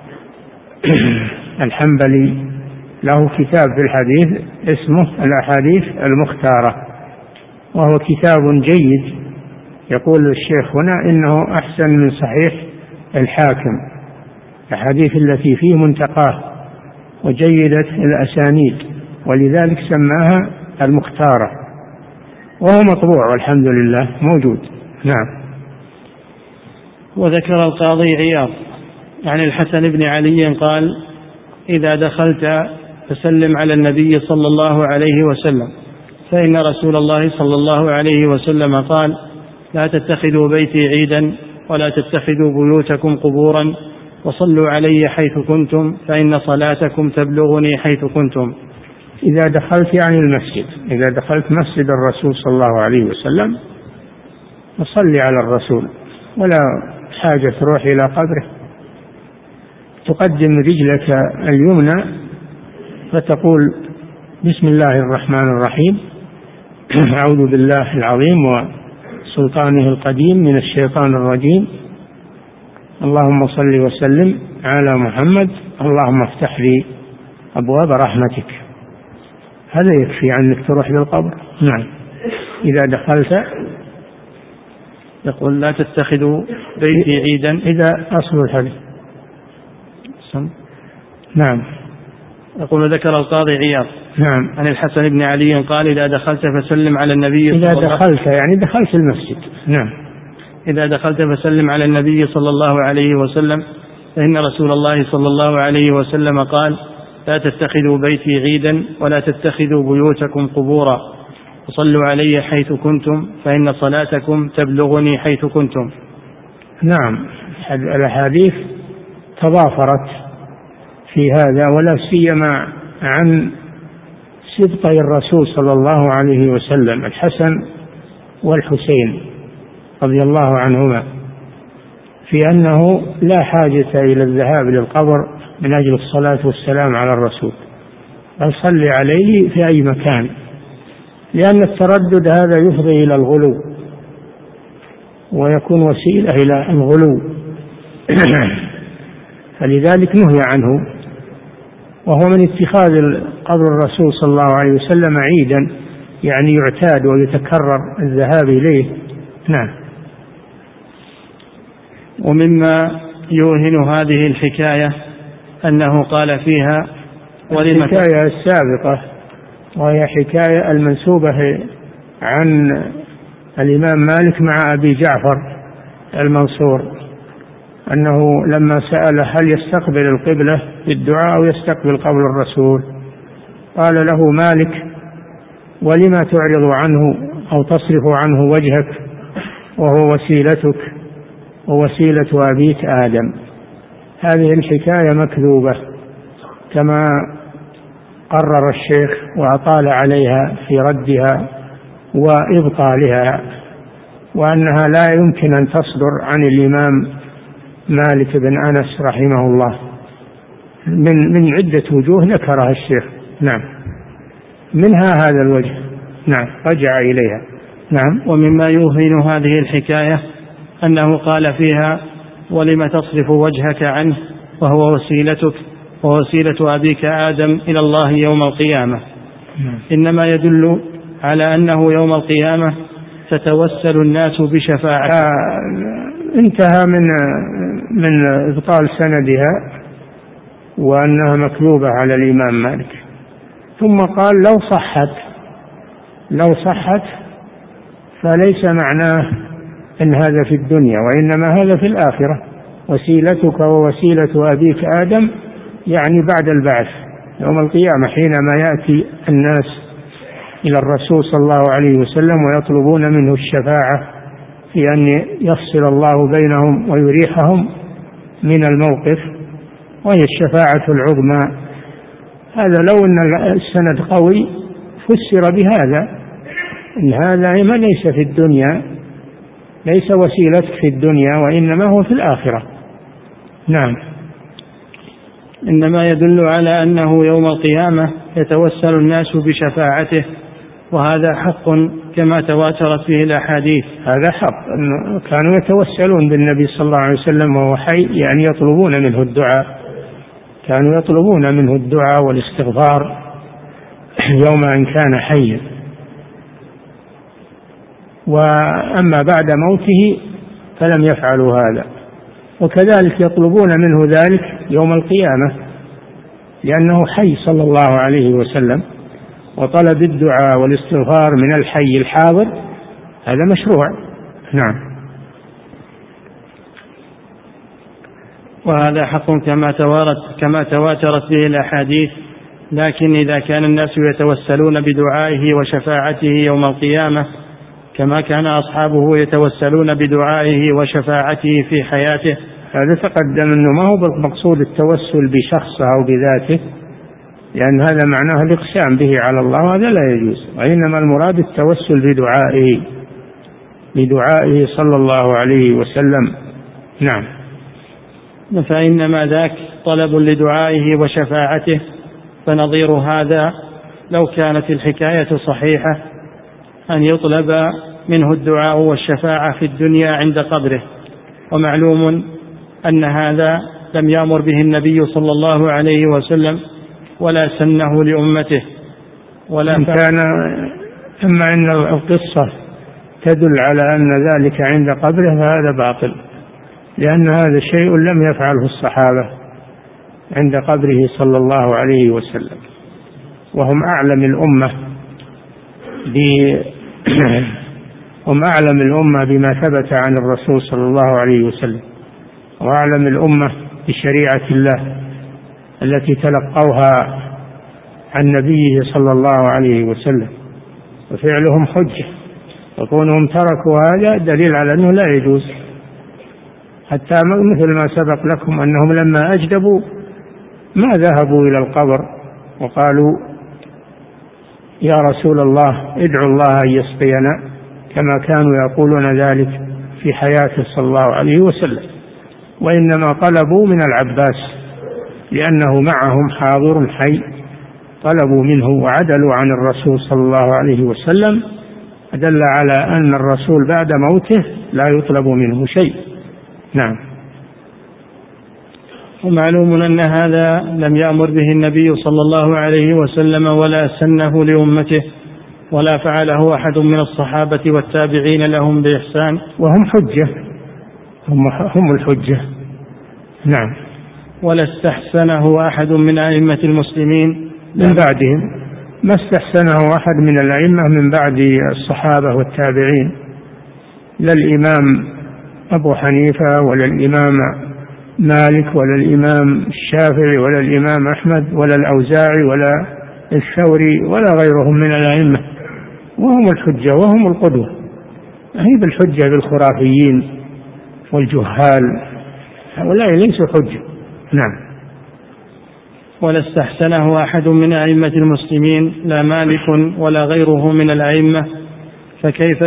الحنبلي، له كتاب في الحديث اسمه الأحاديث المختارة، وهو كتاب جيد. يقول الشيخ هنا إنه أحسن من صحيح الحاكم، الأحاديث التي فيه منتقاه وجيدة الأسانيد، ولذلك سماها المختارة، وهو مطبوع والحمد لله موجود. نعم. وذكر القاضي عياض عن الحسن بن علي قال: إذا دخلت فسلم على النبي صلى الله عليه وسلم، فإن رسول الله صلى الله عليه وسلم قال: لا تتخذوا بيتي عيدا ولا تتخذوا بيوتكم قبورا، وصلوا علي حيث كنتم فإن صلاتكم تبلغني حيث كنتم. إذا دخلت يعني المسجد، إذا دخلت مسجد الرسول صلى الله عليه وسلم فصلي على الرسول، ولا حاجة تروح إلى قبره، تقدم رجلك اليمنى فتقول: بسم الله الرحمن الرحيم، أعوذ بالله العظيم وسلطانه القديم من الشيطان الرجيم، اللهم صل وسلم على محمد، اللهم افتح لي أبواب رحمتك. هذا يكفي عنك تروح للقبر. نعم. إذا دخلت يقول: لا تتخذوا بيتي عيدا، إذا أصل الحديث. نعم. يقول: ذكر القاضي عياض نعم عن الحسن بن علي قال: إذا دخلت فسلم على النبي إذا دخلت يعني دخلت المسجد. نعم. إذا دخلت فسلم على النبي صلى الله عليه وسلم، فإن رسول الله صلى الله عليه وسلم قال: لا تتخذوا بيتي عيدا ولا تتخذوا بيوتكم قبورا، وصلوا علي حيث كنتم فإن صلاتكم تبلغني حيث كنتم. نعم، الأحاديث تضافرت في هذا، ولا سيما عن سبطي الرسول صلى الله عليه وسلم الحسن والحسين رضي الله عنهما، في أنه لا حاجة إلى الذهاب للقبر من أجل الصلاة والسلام على الرسول، بل صلي عليه في أي مكان، لأن التردد هذا يفضي إلى الغلو ويكون وسيلة إلى الغلو فلذلك نهي عنه، وهو من اتخاذ قبر الرسول صلى الله عليه وسلم عيدا، يعني يعتاد ويتكرر الذهاب إليه. نعم. ومما يوهن هذه الحكاية أنه قال فيها الحكاية السابقة، وهي حكاية المنسوبة عن الإمام مالك مع أبي جعفر المنصور أنه لما سأله هل يستقبل القبلة في الدعاء أو يستقبل قبل الرسول، قال له مالك: ولما تعرض عنه أو تصرف عنه وجهك وهو وسيلتك ووسيلة أبيك آدم. هذه الحكاية مكذوبة كما قرر الشيخ وأطال عليها في ردها وإبطالها، وأنها لا يمكن أن تصدر عن الإمام مالك بن أنس رحمه الله من عدة وجوه ذكرها الشيخ. نعم، منها هذا الوجه. نعم، رجع إليها. نعم. ومما يوهن هذه الحكاية أنه قال فيها: ولم تصرف وجهك عنه وهو وسيلتك ووسيلة أبيك آدم إلى الله يوم القيامة. إنما يدل على أنه يوم القيامة تتوسل الناس بشفاعته. انتهى من إبطال سندها وأنها مكذوبة على الإمام مالك، ثم قال: لو صحت فليس معناه أن هذا في الدنيا، وإنما هذا في الآخرة. وسيلتك ووسيلة أبيك آدم يعني بعد البعث يوم القيامة، حينما يأتي الناس إلى الرسول صلى الله عليه وسلم ويطلبون منه الشفاعة في أن يفصل الله بينهم ويريحهم من الموقف، وهي الشفاعة العظمى. هذا لو أن السند قوي فسر بهذا، إن هذا ما ليس في الدنيا، ليس وسيلتك في الدنيا، وإنما هو في الآخرة. نعم. إنما يدل على أنه يوم القيامة يتوسل الناس بشفاعته، وهذا حق كما تواترت به الأحاديث. هذا حق، كانوا يتوسلون بالنبي صلى الله عليه وسلم وهو حي، يعني يطلبون منه الدعاء، كانوا يطلبون منه الدعاء والاستغفار يوم أن كان حيا. وأما بعد موته فلم يفعلوا هذا، وكذلك يطلبون منه ذلك يوم القيامة لأنه حي صلى الله عليه وسلم، وطلب الدعاء والاستغفار من الحي الحاضر هذا مشروع. نعم. وهذا حق كما تواترت به الأحاديث. لكن إذا كان الناس يتوسلون بدعائه وشفاعته يوم القيامة كما كان أصحابه يتوسلون بدعائه وشفاعته في حياته، هذا تقدم أنه ما هو بالمقصود التوسل بشخصه أو بذاته، لأن هذا معناه الإقسام به على الله، وهذا لا يجوز، وإنما المراد التوسل بدعائه صلى الله عليه وسلم. نعم. فإنما ذاك طلب لدعائه وشفاعته، فنظير هذا لو كانت الحكاية صحيحة أن يطلب منه الدعاء والشفاعة في الدنيا عند قبره، ومعلوم أن هذا لم يأمر به النبي صلى الله عليه وسلم ولا سنه لأمته ولا كان. أما أن القصة تدل على أن ذلك عند قبره فهذا باطل، لأن هذا شيء لم يفعله الصحابة عند قبره صلى الله عليه وسلم، وهم أعلم الأمة بما ثبت عن الرسول صلى الله عليه وسلم، وأعلم الأمة بشريعة الله التي تلقوها عن نبيه صلى الله عليه وسلم، وفعلهم حجة، وكونهم تركوا هذا دليل على أنه لا يجوز. حتى مثل ما سبق لكم أنهم لما أجدبوا ما ذهبوا إلى القبر وقالوا: يا رسول الله ادعو الله أن يسقينا، كما كانوا يقولون ذلك في حياته صلى الله عليه وسلم، وإنما طلبوا من العباس لأنه معهم حاضر حي، طلبوا منه وعدلوا عن الرسول صلى الله عليه وسلم، دل على أن الرسول بعد موته لا يطلب منه شيء. نعم. ومعلوم أن هذا لم يأمر به النبي صلى الله عليه وسلم ولا سنه لأمته ولا فعله أحد من الصحابة والتابعين لهم بإحسان، وهم حجة، هم الحجة. نعم. ولا استحسنه أحد من أئمة المسلمين من بعدهم، ما استحسنه أحد من الأئمة من بعد الصحابة والتابعين، لا الإمام أبو حنيفة ولا الإمام مالك ولا الإمام الشافعي ولا الإمام أحمد ولا الأوزاعي ولا الثوري ولا غيرهم من الأئمة، وهم الحجة وهم القدوة. هي بالحجة بالخرافيين والجهال، هؤلاء ليسوا حجة. نعم. ولا استحسنه أحد من أئمة المسلمين لا مالك ولا غيره من الأئمة، فكيف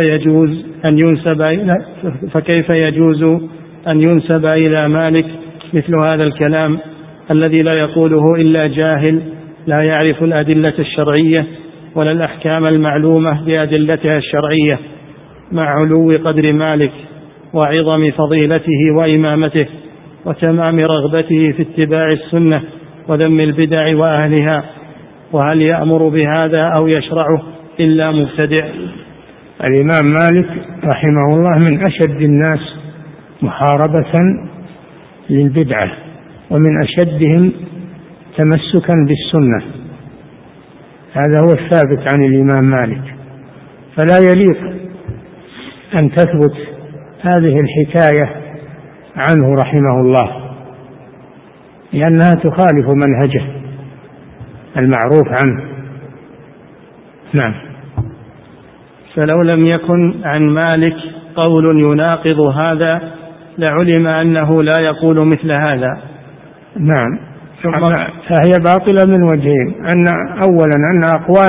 يجوز أن ينسب إلى مالك مثل هذا الكلام الذي لا يقوله إلا جاهل لا يعرف الأدلة الشرعية ولا الأحكام المعلومة بأدلتها الشرعية، مع علو قدر مالك وعظم فضيلته وإمامته وتمام رغبته في اتباع السنة وذم البدع وأهلها، وهل يأمر بهذا أو يشرعه إلا مبتدع؟ الإمام مالك رحمه الله من أشد الناس محاربة للبدعة ومن أشدهم تمسكا بالسنة، هذا هو الثابت عن الإمام مالك. فلا يليق أن تثبت هذه الحكاية عنه رحمه الله، لأنها تخالف منهجه المعروف عنه. نعم. فلو لم يكن عن مالك قول يناقض هذا لعلم أنه لا يقول مثل هذا. نعم. فهي باطلة من وجهين: أن أولا أن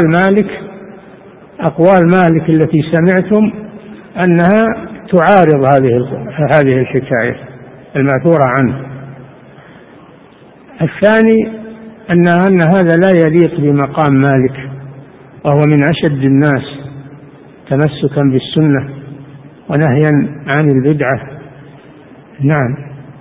أقوال مالك التي سمعتم أنها تعارض هذه الحكاية المأثورة عنه. الثاني أن هذا لا يليق بمقام مالك، وهو من أشد الناس تمسكا بالسنة ونهيا عن البدعة. نعم.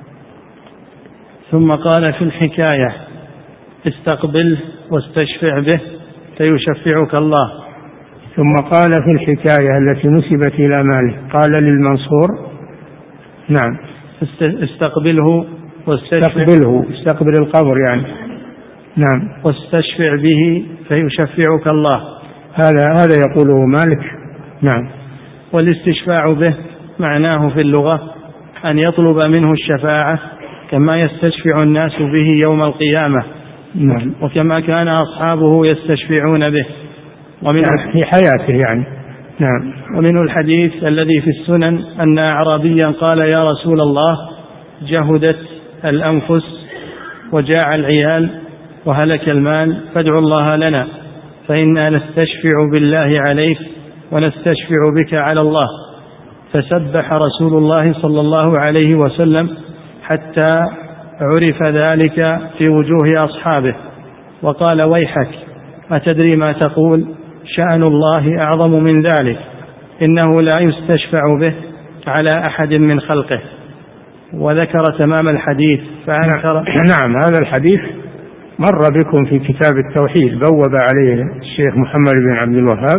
ثم قال في الحكاية: استقبله واستشفع به فيشفعك الله. ثم قال في الحكاية التي نسبت إلى مالك قال للمنصور: نعم، استقبله استقبل القبر يعني. نعم. واستشفع به فيشفعك الله، هذا يقوله مالك. نعم. والاستشفاع به معناه في اللغة أن يطلب منه الشفاعة كما يستشفع الناس به يوم القيامة. نعم. وكما كان أصحابه يستشفعون به في حياته يعني. نعم. ومنه الحديث الذي في السنن أن أعرابيا قال: يا رسول الله، جهدت الأنفس وجاع العيال وهلك المال، فادعوا الله لنا فإنا نستشفع بالله عليك ونستشفع بك على الله. فسبح رسول الله صلى الله عليه وسلم حتى عرف ذلك في وجوه أصحابه، وقال: ويحك، أتدري ما تقول؟ شأن الله أعظم من ذلك، إنه لا يستشفع به على أحد من خلقه. وذكر تمام الحديث فأنكر. نعم. هذا الحديث مر بكم في كتاب التوحيد، بوب عليه الشيخ محمد بن عبد الوهاب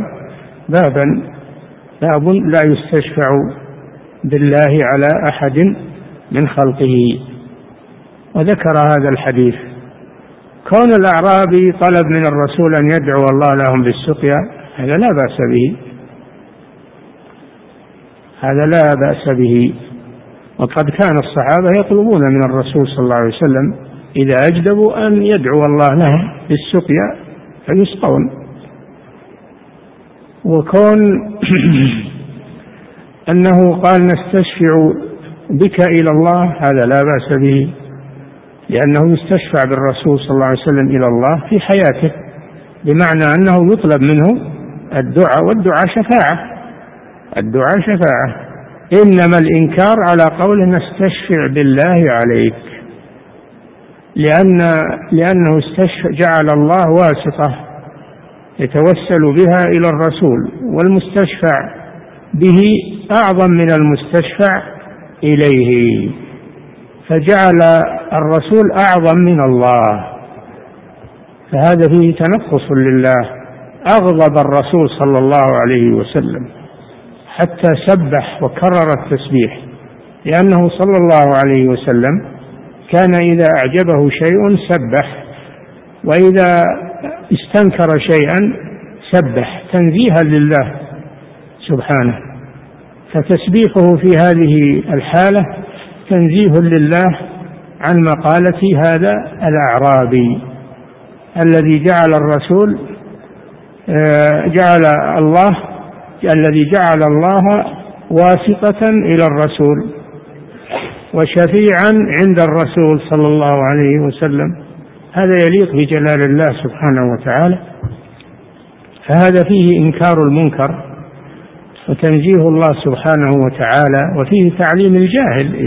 باب لا يستشفع بالله على أحد من خلقه، وذكر هذا الحديث. كون الأعرابي طلب من الرسول أن يدعو الله لهم بالسقيا هذا لا بأس به، وقد كان الصحابة يطلبون من الرسول صلى الله عليه وسلم إذا أجدبوا أن يدعو الله لهم بالسقيا فيسقون. وكون أنه قال: نستشفع بك إلى الله، هذا لا بأس به، لأنه يستشفع بالرسول صلى الله عليه وسلم إلى الله في حياته، بمعنى أنه يطلب منه الدعاء، والدعاء شفاعة. إنما الإنكار على قول نستشفع بالله عليك، لأنه جعل الله واسطة يتوسل بها إلى الرسول، والمستشفع به أعظم من المستشفع إليه، فجعل الرسول أعظم من الله، فهذا فيه تنقص لله. أغضب الرسول صلى الله عليه وسلم حتى سبح وكرر التسبيح، لأنه صلى الله عليه وسلم كان إذا أعجبه شيء سبح، وإذا استنكر شيئا سبح تنزيها لله سبحانه. فتسبيحه في هذه الحالة تنزيه لله عن مقالة هذا الأعرابي الذي جعل الله واسطة إلى الرسول وشفيعا عند الرسول صلى الله عليه وسلم. هذا يليق بجلال الله سبحانه وتعالى، فهذا فيه إنكار المنكر وتنزيه الله سبحانه وتعالى، وفيه تعليم الجاهل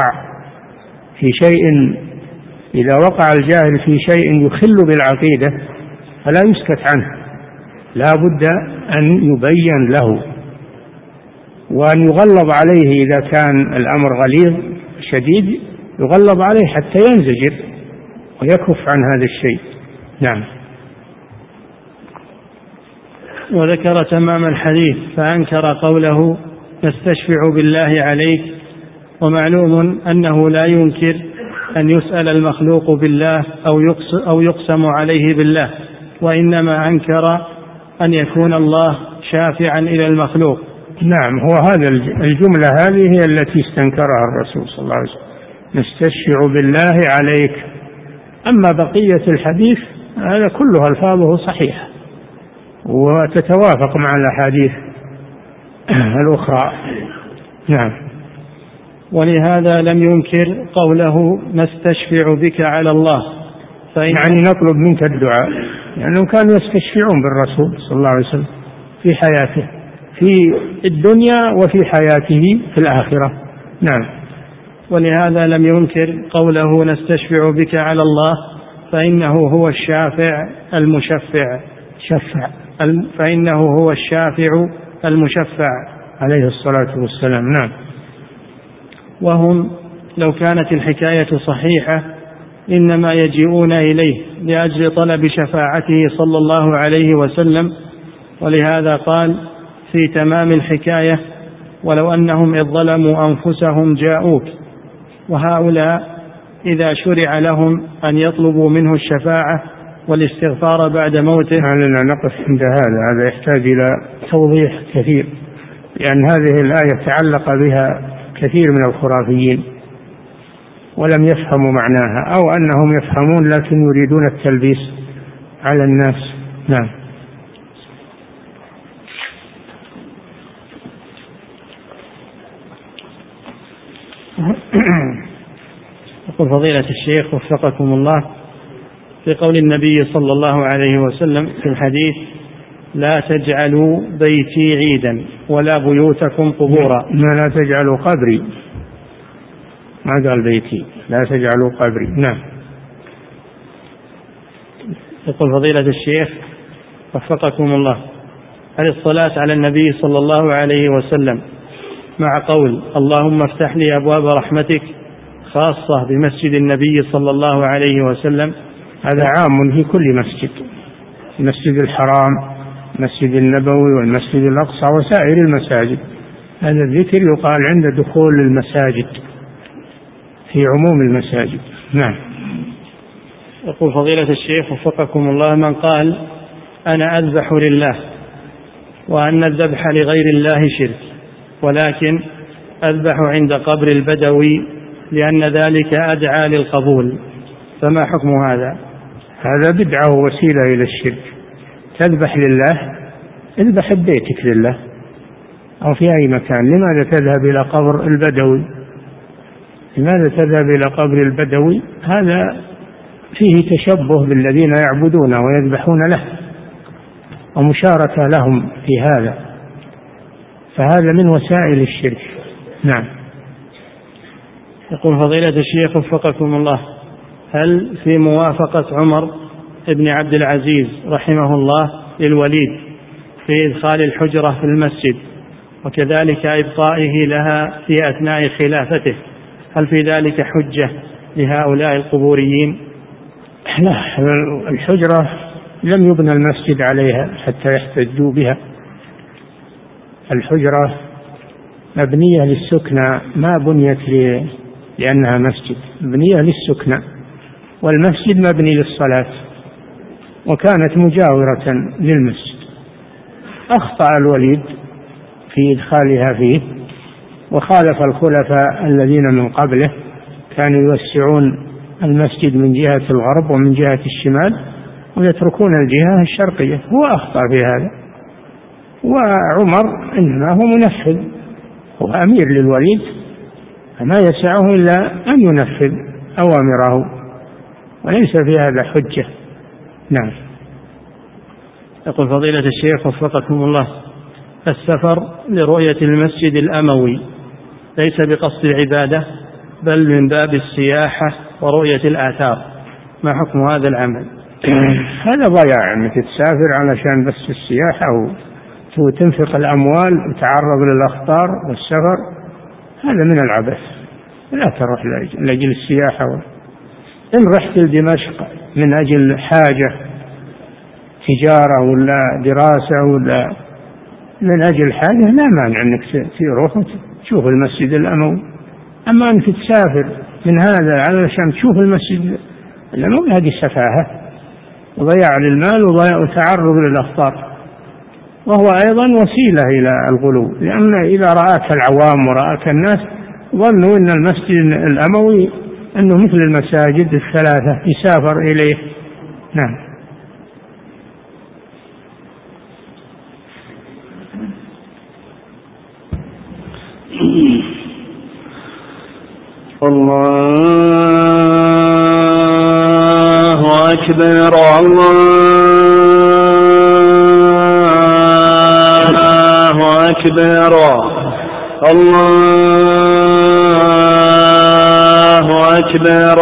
إذا وقع الجاهل في شيء يخل بالعقيدة فلا يسكت عنه، لا بد أن يبين له وأن يغلظ عليه إذا كان الأمر غليظ شديد، يغلظ عليه حتى ينزجر ويكف عن هذا الشيء. نعم. وذكر تمام الحديث فأنكر قوله نستشفع بالله عليك، ومعلوم أنه لا ينكر أن يسأل المخلوق بالله أو يقسم عليه بالله، وإنما أنكر أن يكون الله شافعا إلى المخلوق. نعم، هو هذا الجملة هذه هي التي استنكرها الرسول صلى الله عليه وسلم، نستشفع بالله عليك. أما بقية الحديث هذا كله ألفاظه صحيحة وتتوافق مع الأحاديث الأخرى. نعم. ولهذا لم ينكر قوله نستشفع بك على الله، يعني نطلب منك الدعاء، لأنهم كانوا يستشفعون بالرسول صلى الله عليه وسلم في حياته في الدنيا وفي حياته في الآخرة. نعم. ولهذا لم ينكر قوله نستشفع بك على الله، فإنه هو الشافع المشفع، فإنه هو الشافع المشفع عليه الصلاة والسلام. نعم. وهم لو كانت الحكاية صحيحة إنما يجيئون إليه لأجل طلب شفاعته صلى الله عليه وسلم، ولهذا قال في تمام الحكاية ولو أنهم إذ ظلموا أنفسهم جاءوك. وهؤلاء إذا شرع لهم أن يطلبوا منه الشفاعة والاستغفار بعد موته. لنا نقف عند هذا يحتاج إلى توضيح كثير، لأن هذه الآية تعلق بها كثير من الخرافيين ولم يفهموا معناها، أو أنهم يفهمون لكن يريدون التلبيس على الناس. نعم. يقول فضيلة الشيخ وفقكم الله، في قول النبي صلى الله عليه وسلم في الحديث لا تجعلوا بيتي عيدا ولا بيوتكم قبورا. لا تجعلوا قبري، ما قال بيتي، لا تجعلوا قبري. نعم. يقول فضيلة الشيخ وفقكم الله، هل الصلاة على النبي صلى الله عليه وسلم مع قول اللهم افتح لي أبواب رحمتك خاصة بمسجد النبي صلى الله عليه وسلم؟ هذا عام في كل مسجد، المسجد الحرام، المسجد النبوي والمسجد الأقصى وسائر المساجد. هذا الذكر يقال عند دخول المساجد في عموم المساجد. نعم. يقول فضيلة الشيخ وفقكم الله، من قال أنا أذبح لله وأن الذبح لغير الله شرك، ولكن أذبح عند قبر البدوي لأن ذلك أدعى للقبول، فما حكم هذا؟ هذا بدعة ووسيلة إلى الشرك. تذبح لله، اذبح ببيتك لله أو في أي مكان. لماذا تذهب إلى قبر البدوي؟ لماذا تذهب إلى قبر البدوي؟ هذا فيه تشبه بالذين يعبدون ويذبحون له ومشاركة لهم في هذا، فهذا من وسائل الشرك. نعم. يقول فضيلة الشيخ وفقكم الله، هل في موافقة عمر بن عبد العزيز رحمه الله للوليد في إدخال الحجرة في المسجد وكذلك إبقائه لها في أثناء خلافته، هل في ذلك حجة لهؤلاء القبوريين؟ لا، الحجرة لم يبنى المسجد عليها حتى يحتجوا بها. الحجرة مبنية للسكنى، ما بنيت لأنها مسجد، مبنية للسكنى، والمسجد مبني للصلاة، وكانت مجاورة للمسجد. أخطأ الوليد في إدخالها فيه وخالف الخلفاء الذين من قبله، كانوا يوسعون المسجد من جهة الغرب ومن جهة الشمال ويتركون الجهة الشرقية. هو أخطأ في هذا، وعمر إنما هو منفذ، هو أمير للوليد، فما يسعه إلا أن ينفذ أوامره، وليس في هذا حجة. نعم. يقول فضيلة الشيخ وفقكم الله: السفر لرؤية المسجد الأموي ليس بقصد العبادة بل من باب السياحة ورؤية الآثار، ما حكم هذا العمل؟ هذا ضياع، أنك تسافر علشان بس السياحة وتنفق الأموال وتعرض للأخطار والسفر، هذا من العبث. لا تروح لأجل السياحة. إن رحت لدمشق من أجل حاجة تجارة ولا دراسة ولا من أجل حاجة لا مانع أنك تروح وتشوف المسجد الأموي. أما أنك تسافر من هذا علشان تشوف المسجد الأموي هذه سفاهة وضياع للمال وتعرض للأخطار، وهو أيضا وسيلة إلى الغلو، لأن إذا رآك العوام ورآك الناس ظنوا أن المسجد الأموي أنه مثل المساجد الثلاثة يسافر إليه. نعم. الله أكبر الله أكبر الله أكبر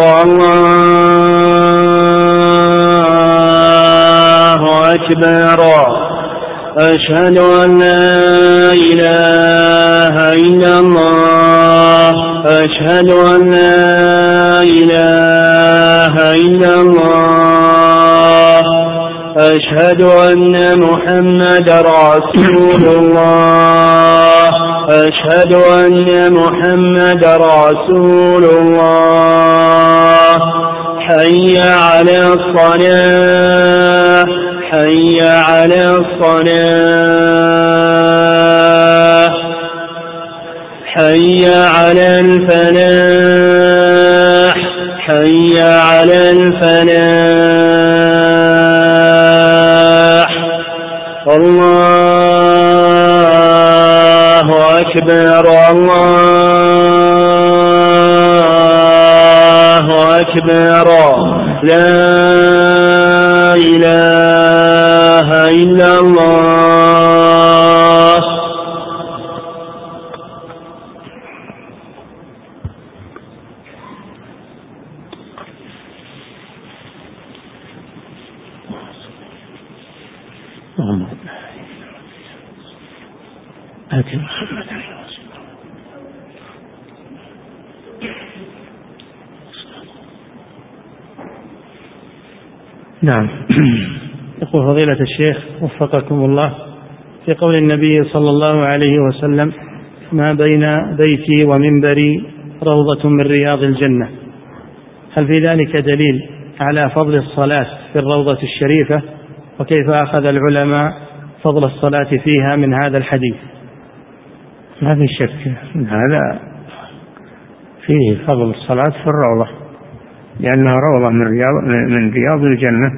الله أكبر. أشهد أن لا إله إلا الله، أشهد أن لا إله إلا الله، أشهد أن محمدا رسول الله، أشهد أن محمدا رسول الله. حي على الصلاة، حي على الصلاة، حي على الفلاح، حي على الفلاح. الله أكبر الله أكبر. لا إله إلا الله. نعم. يقول فضيلة الشيخ وفقكم الله: في قول النبي صلى الله عليه وسلم: ما بين بيتي ومنبري روضة من رياض الجنة، هل في ذلك دليل على فضل الصلاة في الروضة الشريفة؟ وكيف أخذ العلماء فضل الصلاة فيها من هذا الحديث؟ ما في شك هذا فيه فضل الصلاة في الروضة، لأنها روضة من رياض الجنة،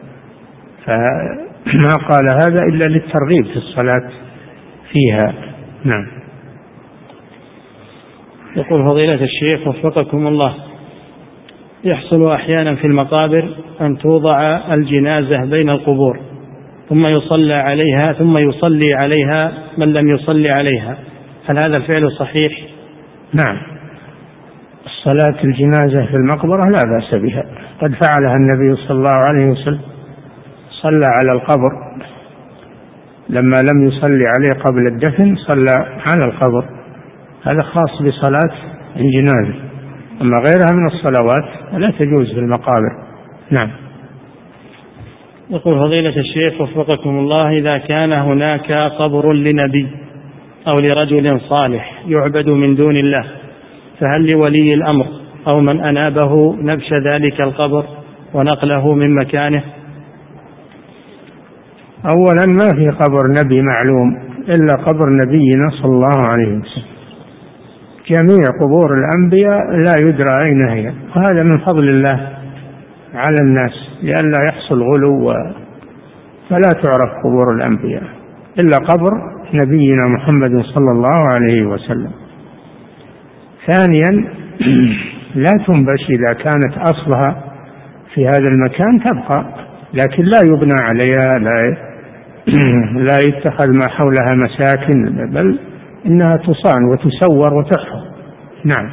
فما قال هذا إلا للترغيب في الصلاة فيها. نعم. يقول فضيلة الشيخ وفقكم الله: يحصل أحيانا في المقابر أن توضع الجنازة بين القبور ثم يصلي عليها من لم يصلي عليها، هل هذا الفعل صحيح؟ نعم، صلاة الجنازة في المقبرة لا بأس بها، قد فعلها النبي صلى الله عليه وسلم، صلى على القبر لما لم يصلي عليه قبل الدفن، صلى على القبر، هذا خاص بصلاة الجنازة، أما غيرها من الصلوات لا تجوز في المقابر. نعم. يقول فضيلة الشيخ وفقكم الله: إذا كان هناك قبر لنبي أو لرجل صالح يعبد من دون الله، فهل لولي الأمر أو من أنابه نبش ذلك القبر ونقله من مكانه؟ أولا ما في قبر نبي معلوم إلا قبر نبينا صلى الله عليه وسلم، جميع قبور الأنبياء لا يدرى أين هي، وهذا من فضل الله على الناس لئلا يحصل غلو، فلا تعرف قبور الأنبياء إلا قبر نبينا محمد صلى الله عليه وسلم. ثانيا لا تنبش إذا كانت أصلها في هذا المكان تبقى، لكن لا يبنى عليها، لا يتخذ ما حولها مساكن، بل إنها تصان وتسور وتحفظ. نعم.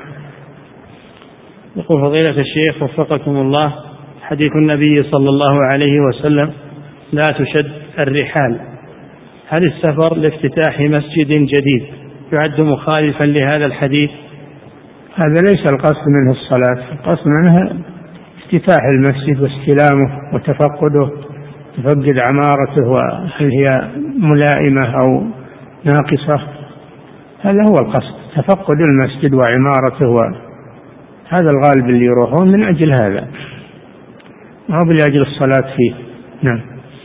يقول فضيلة الشيخ وفقكم الله: حديث النبي صلى الله عليه وسلم: لا تشد الرحال، هل السفر لافتتاح مسجد جديد يعد مخالفا لهذا الحديث؟ هذا ليس القصد منه الصلاة، القصد منها افتتاح المسجد واستلامه وتفقده، تفقد عمارته وهل هي ملائمة أو ناقصة، هذا هو القصد، تفقد المسجد وعمارته، هذا الغالب اللي يروحون من أجل هذا، ما هو لأجل الصلاة فيه. نعم.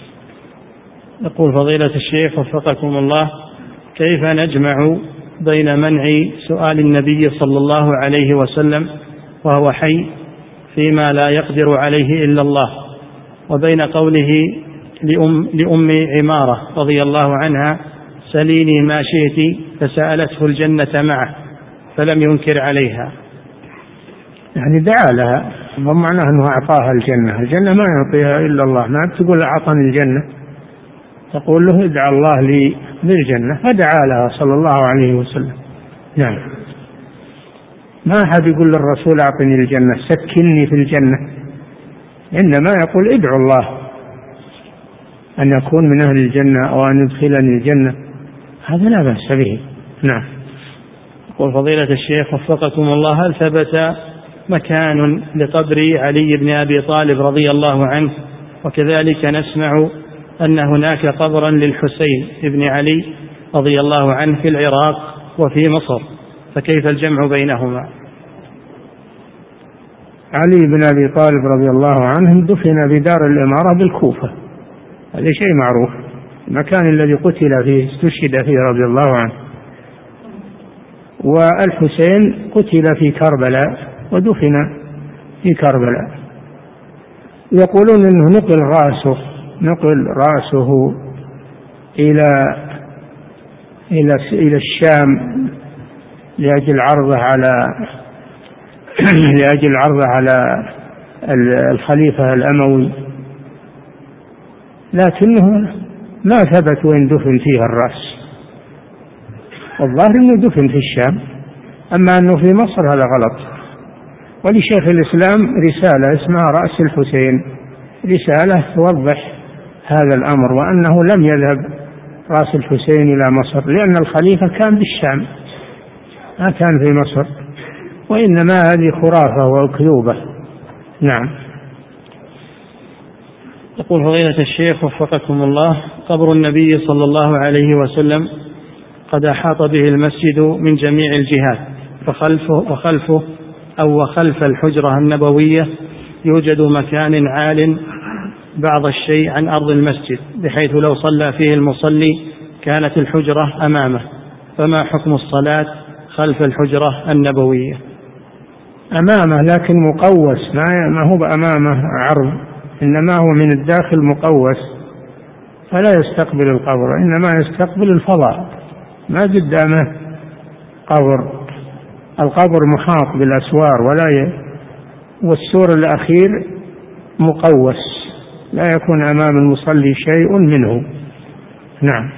يقول فضيلة الشيخ وفقكم الله: كيف نجمع بين منع سؤال النبي صلى الله عليه وسلم وهو حي فيما لا يقدر عليه إلا الله، وبين قوله لأم عمارة رضي الله عنها: سليني ما شئت، فسألته الجنة معه فلم ينكر عليها؟ يعني دعا لها، ومعناه أنه أعطاها الجنة، الجنة ما يعطيها إلا الله، ما تقول أعطني الجنة، تقول له ادعى الله لي للجنة، فدعا لها صلى الله عليه وسلم. نعم. ما أحد يقول للرسول أعطني الجنة، سكنني في الجنة، إنما يقول ادعو الله أن يكون من أهل الجنة أو أن يدخلني الجنة، هذا لا بأس به. نعم. يقول فضيلة الشيخ وفقكم الله: هل ثبت مكان لقبر علي بن أبي طالب رضي الله عنه، وكذلك نسمع أن هناك قبرا للحسين بن علي رضي الله عنه في العراق وفي مصر، فكيف الجمع بينهما؟ علي بن أبي طالب رضي الله عنه دفن بدار الإمارة بالكوفة، هذا شيء معروف، المكان الذي قتل فيه استشهد فيه رضي الله عنه. والحسين قتل في كربلاء ودفن في كربلاء. يقولون أنه نقل رأسه إلى الشام لأجل عرضه على الخليفة الأموي، لكنه ما ثبت وين دفن فيه الرأس، والظاهر أنه دفن في الشام، أما أنه في مصر هذا غلط. ولشيخ الإسلام رسالة اسمها رأس الحسين، رسالة توضح هذا الأمر، وأنه لم يذهب رأس الحسين إلى مصر، لأن الخليفة كان بالشام ما كان في مصر، وإنما هذه خرافة وأكذوبة. نعم. يقول فضيلة الشيخ وفقكم الله: قبر النبي صلى الله عليه وسلم قد أحاط به المسجد من جميع الجهات، وخلف الحجرة النبوية يوجد مكان عال بعض الشيء عن أرض المسجد، بحيث لو صلى فيه المصلي كانت الحجرة أمامه، فما حكم الصلاة خلف الحجرة النبوية؟ أمامه لكن مقوس، ما هو أمامه عرض، إنما هو من الداخل مقوس، فلا يستقبل القبر، إنما يستقبل الفضاء، ما قدامه قبر، القبر محاط بالأسوار والسور الأخير مقوس، لا يكون أمام المصلي شيء منه. نعم.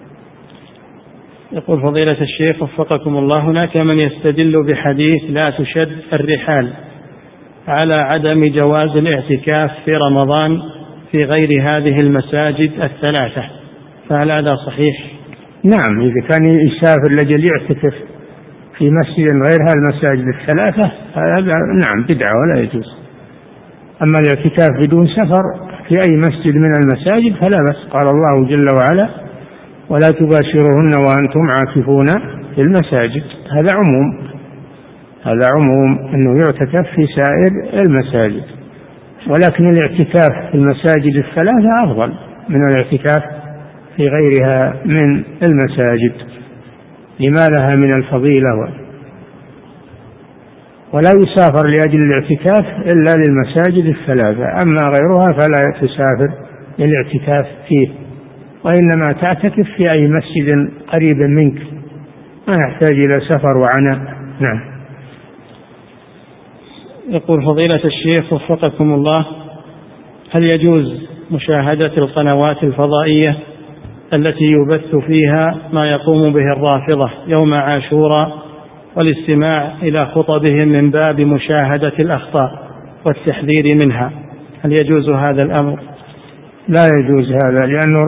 يقول فضيلة الشيخ وفقكم الله: هناك من يستدل بحديث لا تشد الرحال على عدم جواز الاعتكاف في رمضان في غير هذه المساجد الثلاثة، فهل هذا صحيح؟ نعم، إذا كان يسافر لأجل يعتكف في مسجد غير هذه المساجد الثلاثة هذا نعم بدعة ولا يجوز. أما الاعتكاف بدون سفر في أي مسجد من المساجد فلا بأس، قال الله جل وعلا: ولا تباشروهن وأنتم عاكفون في المساجد، هذا عموم أنه يعتكف في سائر المساجد، ولكن الاعتكاف في المساجد الثلاثة أفضل من الاعتكاف في غيرها من المساجد لما لها من الفضيلة ولا يسافر لأجل الاعتكاف إلا للمساجد الثلاثة، أما غيرها فلا تسافر للاعتكاف فيه، وإنما تعتكف في أي مسجد قريب منك، ما يحتاج إلى سفر وعناء. نعم. يقول فضيلة الشيخ وفقكم الله: هل يجوز مشاهدة القنوات الفضائية التي يبث فيها ما يقوم به الرافضة يوم عاشوراء والاستماع إلى خطبهم من باب مشاهدة الأخطاء والتحذير منها؟ هل يجوز هذا الأمر؟ لا يجوز هذا، لأنه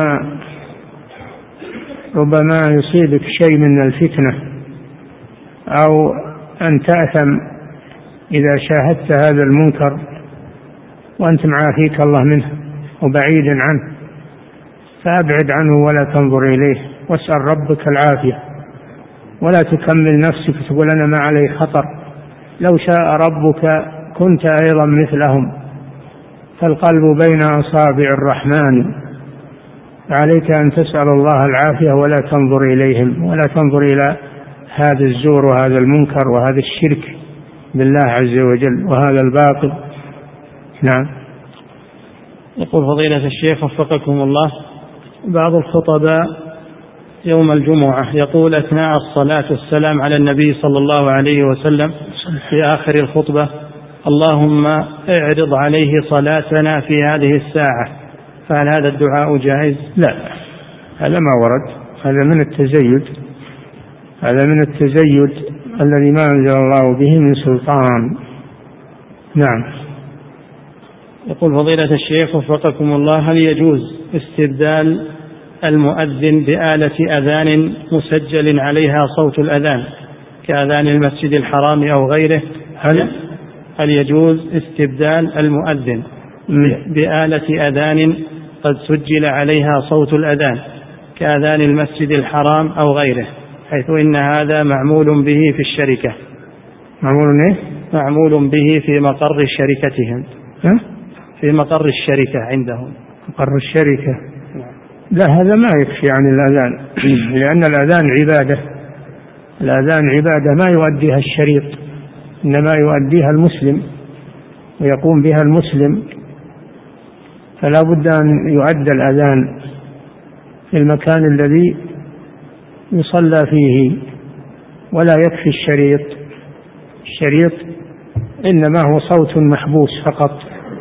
ربما يصيبك شيء من الفتنة، أو أن تأثم إذا شاهدت هذا المنكر وأنت معافيك الله منه وبعيد عنه، فأبعد عنه ولا تنظر إليه، واسأل ربك العافية، ولا تكمل نفسك تقول أنا ما علي خطر، لو شاء ربك كنت أيضا مثلهم، فالقلب بين أصابع الرحمن، عليك أن تسأل الله العافية ولا تنظر إليهم، ولا تنظر إلى هذا الزور وهذا المنكر وهذا الشرك بالله عز وجل وهذا الباطل. نعم. يقول فضيلة الشيخ وفقكم الله: بعض الخطباء يوم الجمعة يقول أثناء الصلاة والسلام على النبي صلى الله عليه وسلم في آخر الخطبة: اللهم اعرض عليه صلاتنا في هذه الساعة، فهل هذا الدعاء جائز؟ لا، هذا ما ورد، هذا من التزيد، هذا من التزيد الذي ما أنزل الله به من سلطان. نعم. يقول فضيلة الشيخ وفقكم الله: هل يجوز استبدال المؤذن بآلة أذان مسجل عليها صوت الأذان كأذان المسجد الحرام أو غيره؟ هل يجوز استبدال المؤذن بآلة أذان قد سجل عليها صوت الأذان كأذان المسجد الحرام أو غيره، حيث إن هذا معمول به في الشركة؟ معمول به في مقر شركتهم، في مقر الشركة عندهم. مقر الشركة؟ لا، هذا ما يكفي عن الأذان، لأن الأذان عبادة، الأذان عبادة ما يؤديها الشريط، إنما يؤديها المسلم ويقوم بها المسلم، فلا بد أن يؤدى الأذان في المكان الذي يصلى فيه، ولا يكفي الشريط. الشريط إنما هو صوت محبوس فقط،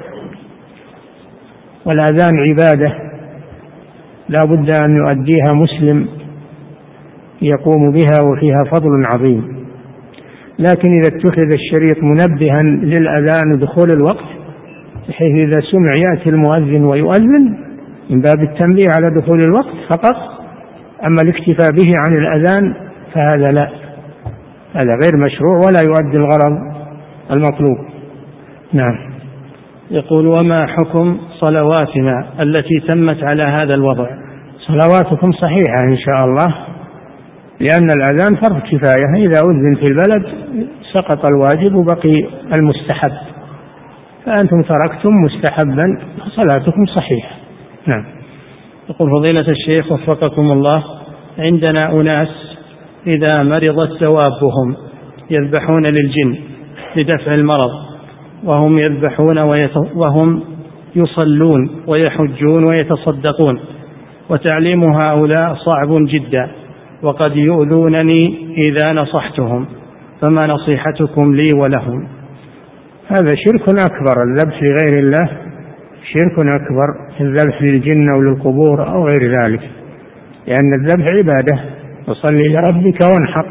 والأذان عبادة لا بد أن يؤديها مسلم يقوم بها وفيها فضل عظيم. لكن إذا اتخذ الشريط منبها للأذان دخول الوقت، بحيث إذا سمع يأتي المؤذن ويؤذن من باب التنبيه على دخول الوقت فقط، أما الاكتفاء به عن الأذان فهذا لا، هذا غير مشروع ولا يؤدي الغرض المطلوب. نعم. يقول: وما حكم صلواتنا التي تمت على هذا الوضع؟ صلواتكم صحيحة إن شاء الله، لأن الأذان فرض كفاية، إذا أذن في البلد سقط الواجب وبقي المستحب، فأنتم تركتم مستحبا، صلاتكم صحيحة. نعم. يقول فضيلة الشيخ وفقكم الله: عندنا أناس إذا مرضت دوابهم يذبحون للجن لدفع المرض، وهم يذبحون وهم يصلون ويحجون ويتصدقون، وتعليم هؤلاء صعب جدا، وقد يؤذونني إذا نصحتهم، فما نصيحتكم لي ولهم؟ هذا شرك أكبر، الذبح لغير الله شرك أكبر، الذبح للجن أو للقبور أو غير ذلك، لأن الذبح عبادة، وصلي لربك وانحر.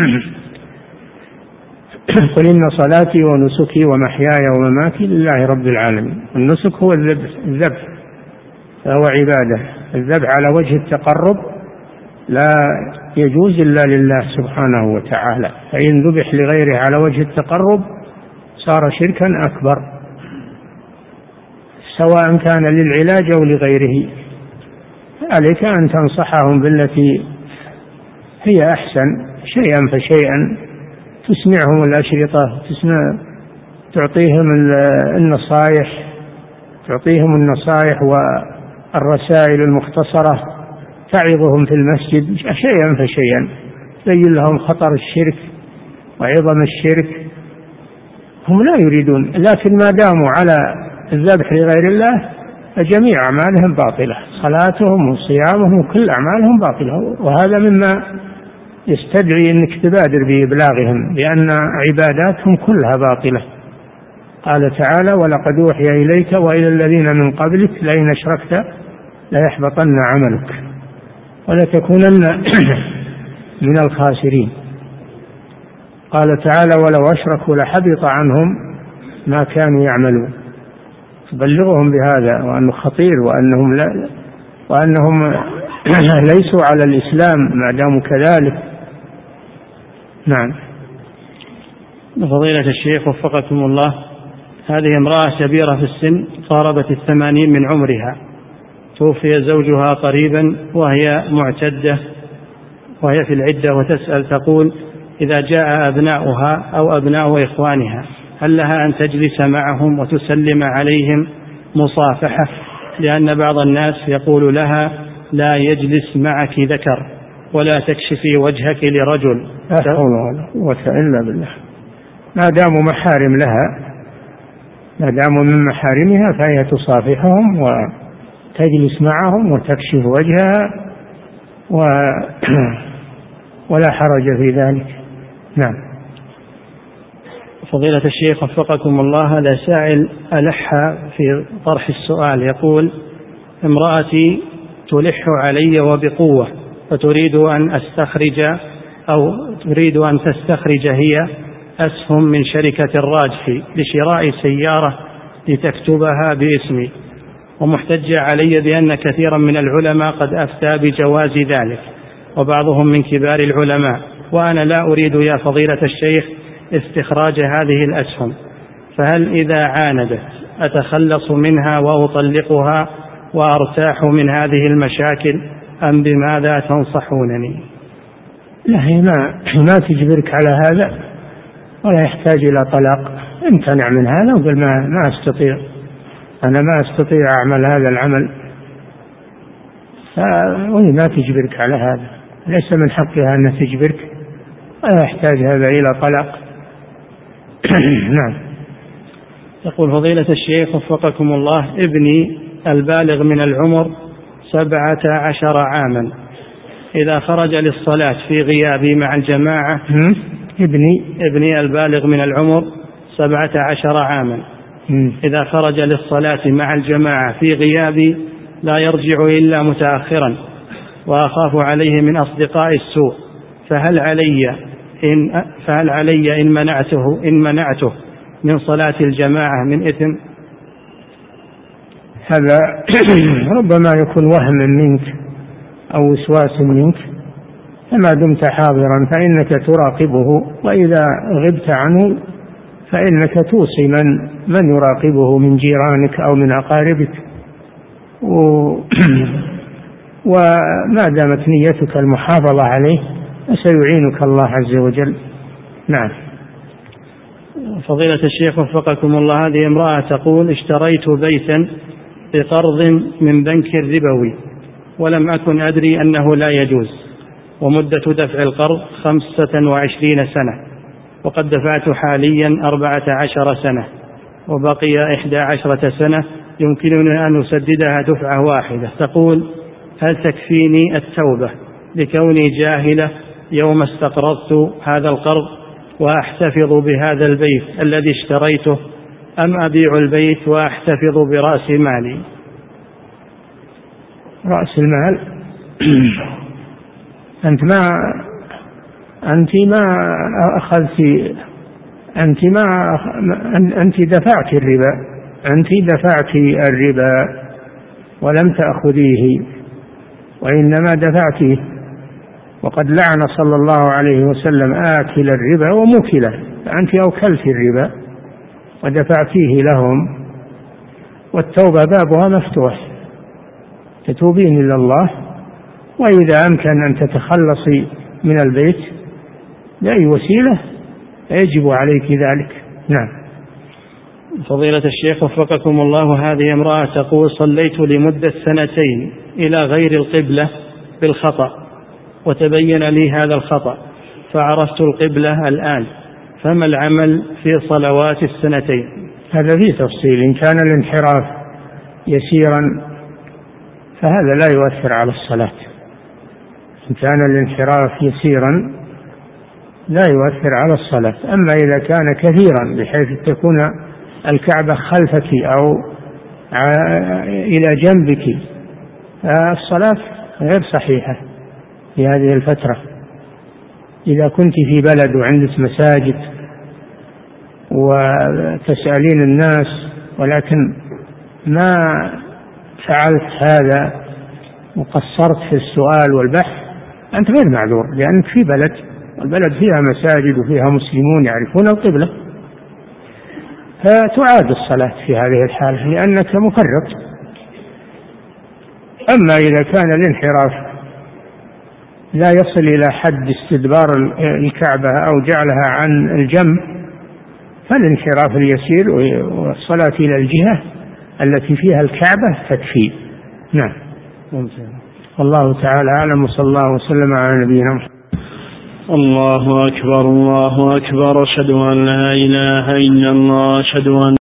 قل إن صلاتي ونسكي ومحياي ومماتي لله رب العالمين. النسك هو الذبح، فهو عبادة. الذبح على وجه التقرب لا يجوز إلا لله سبحانه وتعالى، فإن ذبح لغيره على وجه التقرب صار شركا أكبر، سواء كان للعلاج أو لغيره. عليك أن تنصحهم بالتي هي أحسن، شيئا فشيئا، تسمعهم الأشرطة، تعطيهم النصائح والرسائل المختصرة، تعظهم في المسجد شيئا فشيئا، تبين لهم خطر الشرك وعظم الشرك هم لا يريدون، لكن ما داموا على الذبح لغير الله فجميع أعمالهم باطلة، صلاتهم وصيامهم وكل أعمالهم باطلة. وهذا مما يستدعي أنك تبادر بإبلاغهم، لأن عباداتهم كلها باطلة. قال تعالى: ولقد أوحي إليك وإلى الذين من قبلك لئن أشركت ليحبطن عملك ولتكونن من الخاسرين. قال تعالى: ولو أشركوا لحبط عنهم ما كانوا يعملون. تبلغهم بهذا وأنه خطير، وأنهم ليسوا على الإسلام ما داموا كذلك. نعم. فضيلة الشيخ وفقكم الله، هذه امرأة كبيرة في السن قاربت 80 من عمرها، توفي زوجها قريبا وهي معتدة وهي في العدة، وتسأل تقول: إذا جاء أبناؤها أو أبناء إخوانها هل لها أن تجلس معهم وتسلم عليهم مصافحة؟ لأن بعض الناس يقول لها: لا يجلس معك ذكر ولا تكشفي وجهك لرجل. لا حول ولا قوة إلا بالله. ما داموا محارم لها، ما داموا من محارمها فهي تصافحهم وتجلس معهم وتكشف وجهها ولا حرج في ذلك. نعم. فضيلة الشيخ وفقكم الله، هذا سائل ألح في طرح السؤال، يقول: امرأتي تلح علي وبقوة، فتريد أن أستخرج أو تريد أن تستخرج هي أسهم من شركة الراجح لشراء سيارة لتكتبها باسمي، ومحتج علي بأن كثيرا من العلماء قد أفتى بجواز ذلك وبعضهم من كبار العلماء، وأنا لا أريد يا فضيلة الشيخ استخراج هذه الأسهم، فهل إذا عاندت أتخلص منها وأطلقها وأرتاح من هذه المشاكل أم بماذا تنصحونني؟ لا، هي ما تجبرك على هذا ولا يحتاج إلى طلاق. امتنع من هذا وقل ما أستطيع، أنا ما أستطيع أعمل هذا العمل، وهي ما تجبرك على هذا، ليس من حقها أن تجبرك ولا يحتاج هذا إلى طلاق. نعم. يقول: فضيلة الشيخ وفقكم الله، ابني البالغ من العمر 17 عاما إذا خرج للصلاة في غيابي مع الجماعة. ابني البالغ من العمر 17 عاما إذا خرج للصلاة مع الجماعة في غيابي لا يرجع إلا متأخرا، وأخاف عليه من أصدقاء السوء، فهل علي إن منعته من صلاة الجماعة من إثم؟ هذا ربما يكون وهم منك أو وسواس منك، فما دمت حاضرا فإنك تراقبه، وإذا غبت عنه فإنك توصي من يراقبه من جيرانك أو من أقاربك، وما دامت نيتك المحافظة عليه فسيعينك الله عز وجل. نعم. فضيلة الشيخ وفقكم الله، هذه امرأة تقول: اشتريت بيتا بقرض من بنك ربوي ولم أكن أدري أنه لا يجوز، ومدة دفع القرض 25 سنة، وقد دفعت حاليا 14 سنة، وبقي 11 سنة يمكنني أن أسددها دفعة واحدة. تقول: هل تكفيني التوبة لكوني جاهلة يوم استقرضت هذا القرض وأحتفظ بهذا البيت الذي اشتريته، أم أبيع البيت وأحتفظ برأس مالي؟ رأس المال أنت دفعت الربا ولم تأخذيه، وإنما دفعتيه، وقد لعن صلى الله عليه وسلم آكل الربا وموكله، فأنت أوكلت الربا ودفعتيه لهم، والتوبة بابها مفتوح، تتوبين إلى الله، وإذا أمكن أن تتخلصي من البيت بأي وسيلة يجب عليك ذلك. نعم. فضيلة الشيخ وفقكم الله، هذه امرأة تقول: صليت لمدة 2 إلى غير القبلة بالخطأ، وتبين لي هذا الخطأ، فعرفت القبلة الآن، فما العمل في صلوات السنتين؟ هذا فيه تفصيل. إن كان الانحراف يسيرا فهذا لا يؤثر على الصلاة. إن كان الانحراف يسيرا لا يؤثر على الصلاة. أما إذا كان كثيرا بحيث تكون الكعبة خلفك أو إلى جنبك الصلاة غير صحيحة في هذه الفترة. إذا كنت في بلد وعندك مساجد وتسألين الناس ولكن ما فعلت هذا وقصرت في السؤال والبحث أنت غير معذور، لأنك في بلد والبلد فيها مساجد وفيها مسلمون يعرفون القبلة، فتعاد الصلاة في هذه الحالة لأنك مفرط. أما إذا كان الانحراف لا يصل إلى حد استدبار الكعبة أو جعلها عن الجنب فالانحراف اليسير والصلاة إلى الجهة التي فيها الكعبة تكفي. نعم. والله تعالى أعلم، وصلى الله وسلم على نبينا محمد. الله أكبر الله أكبر، أشهد أن لا إله إلا الله، أشهد أن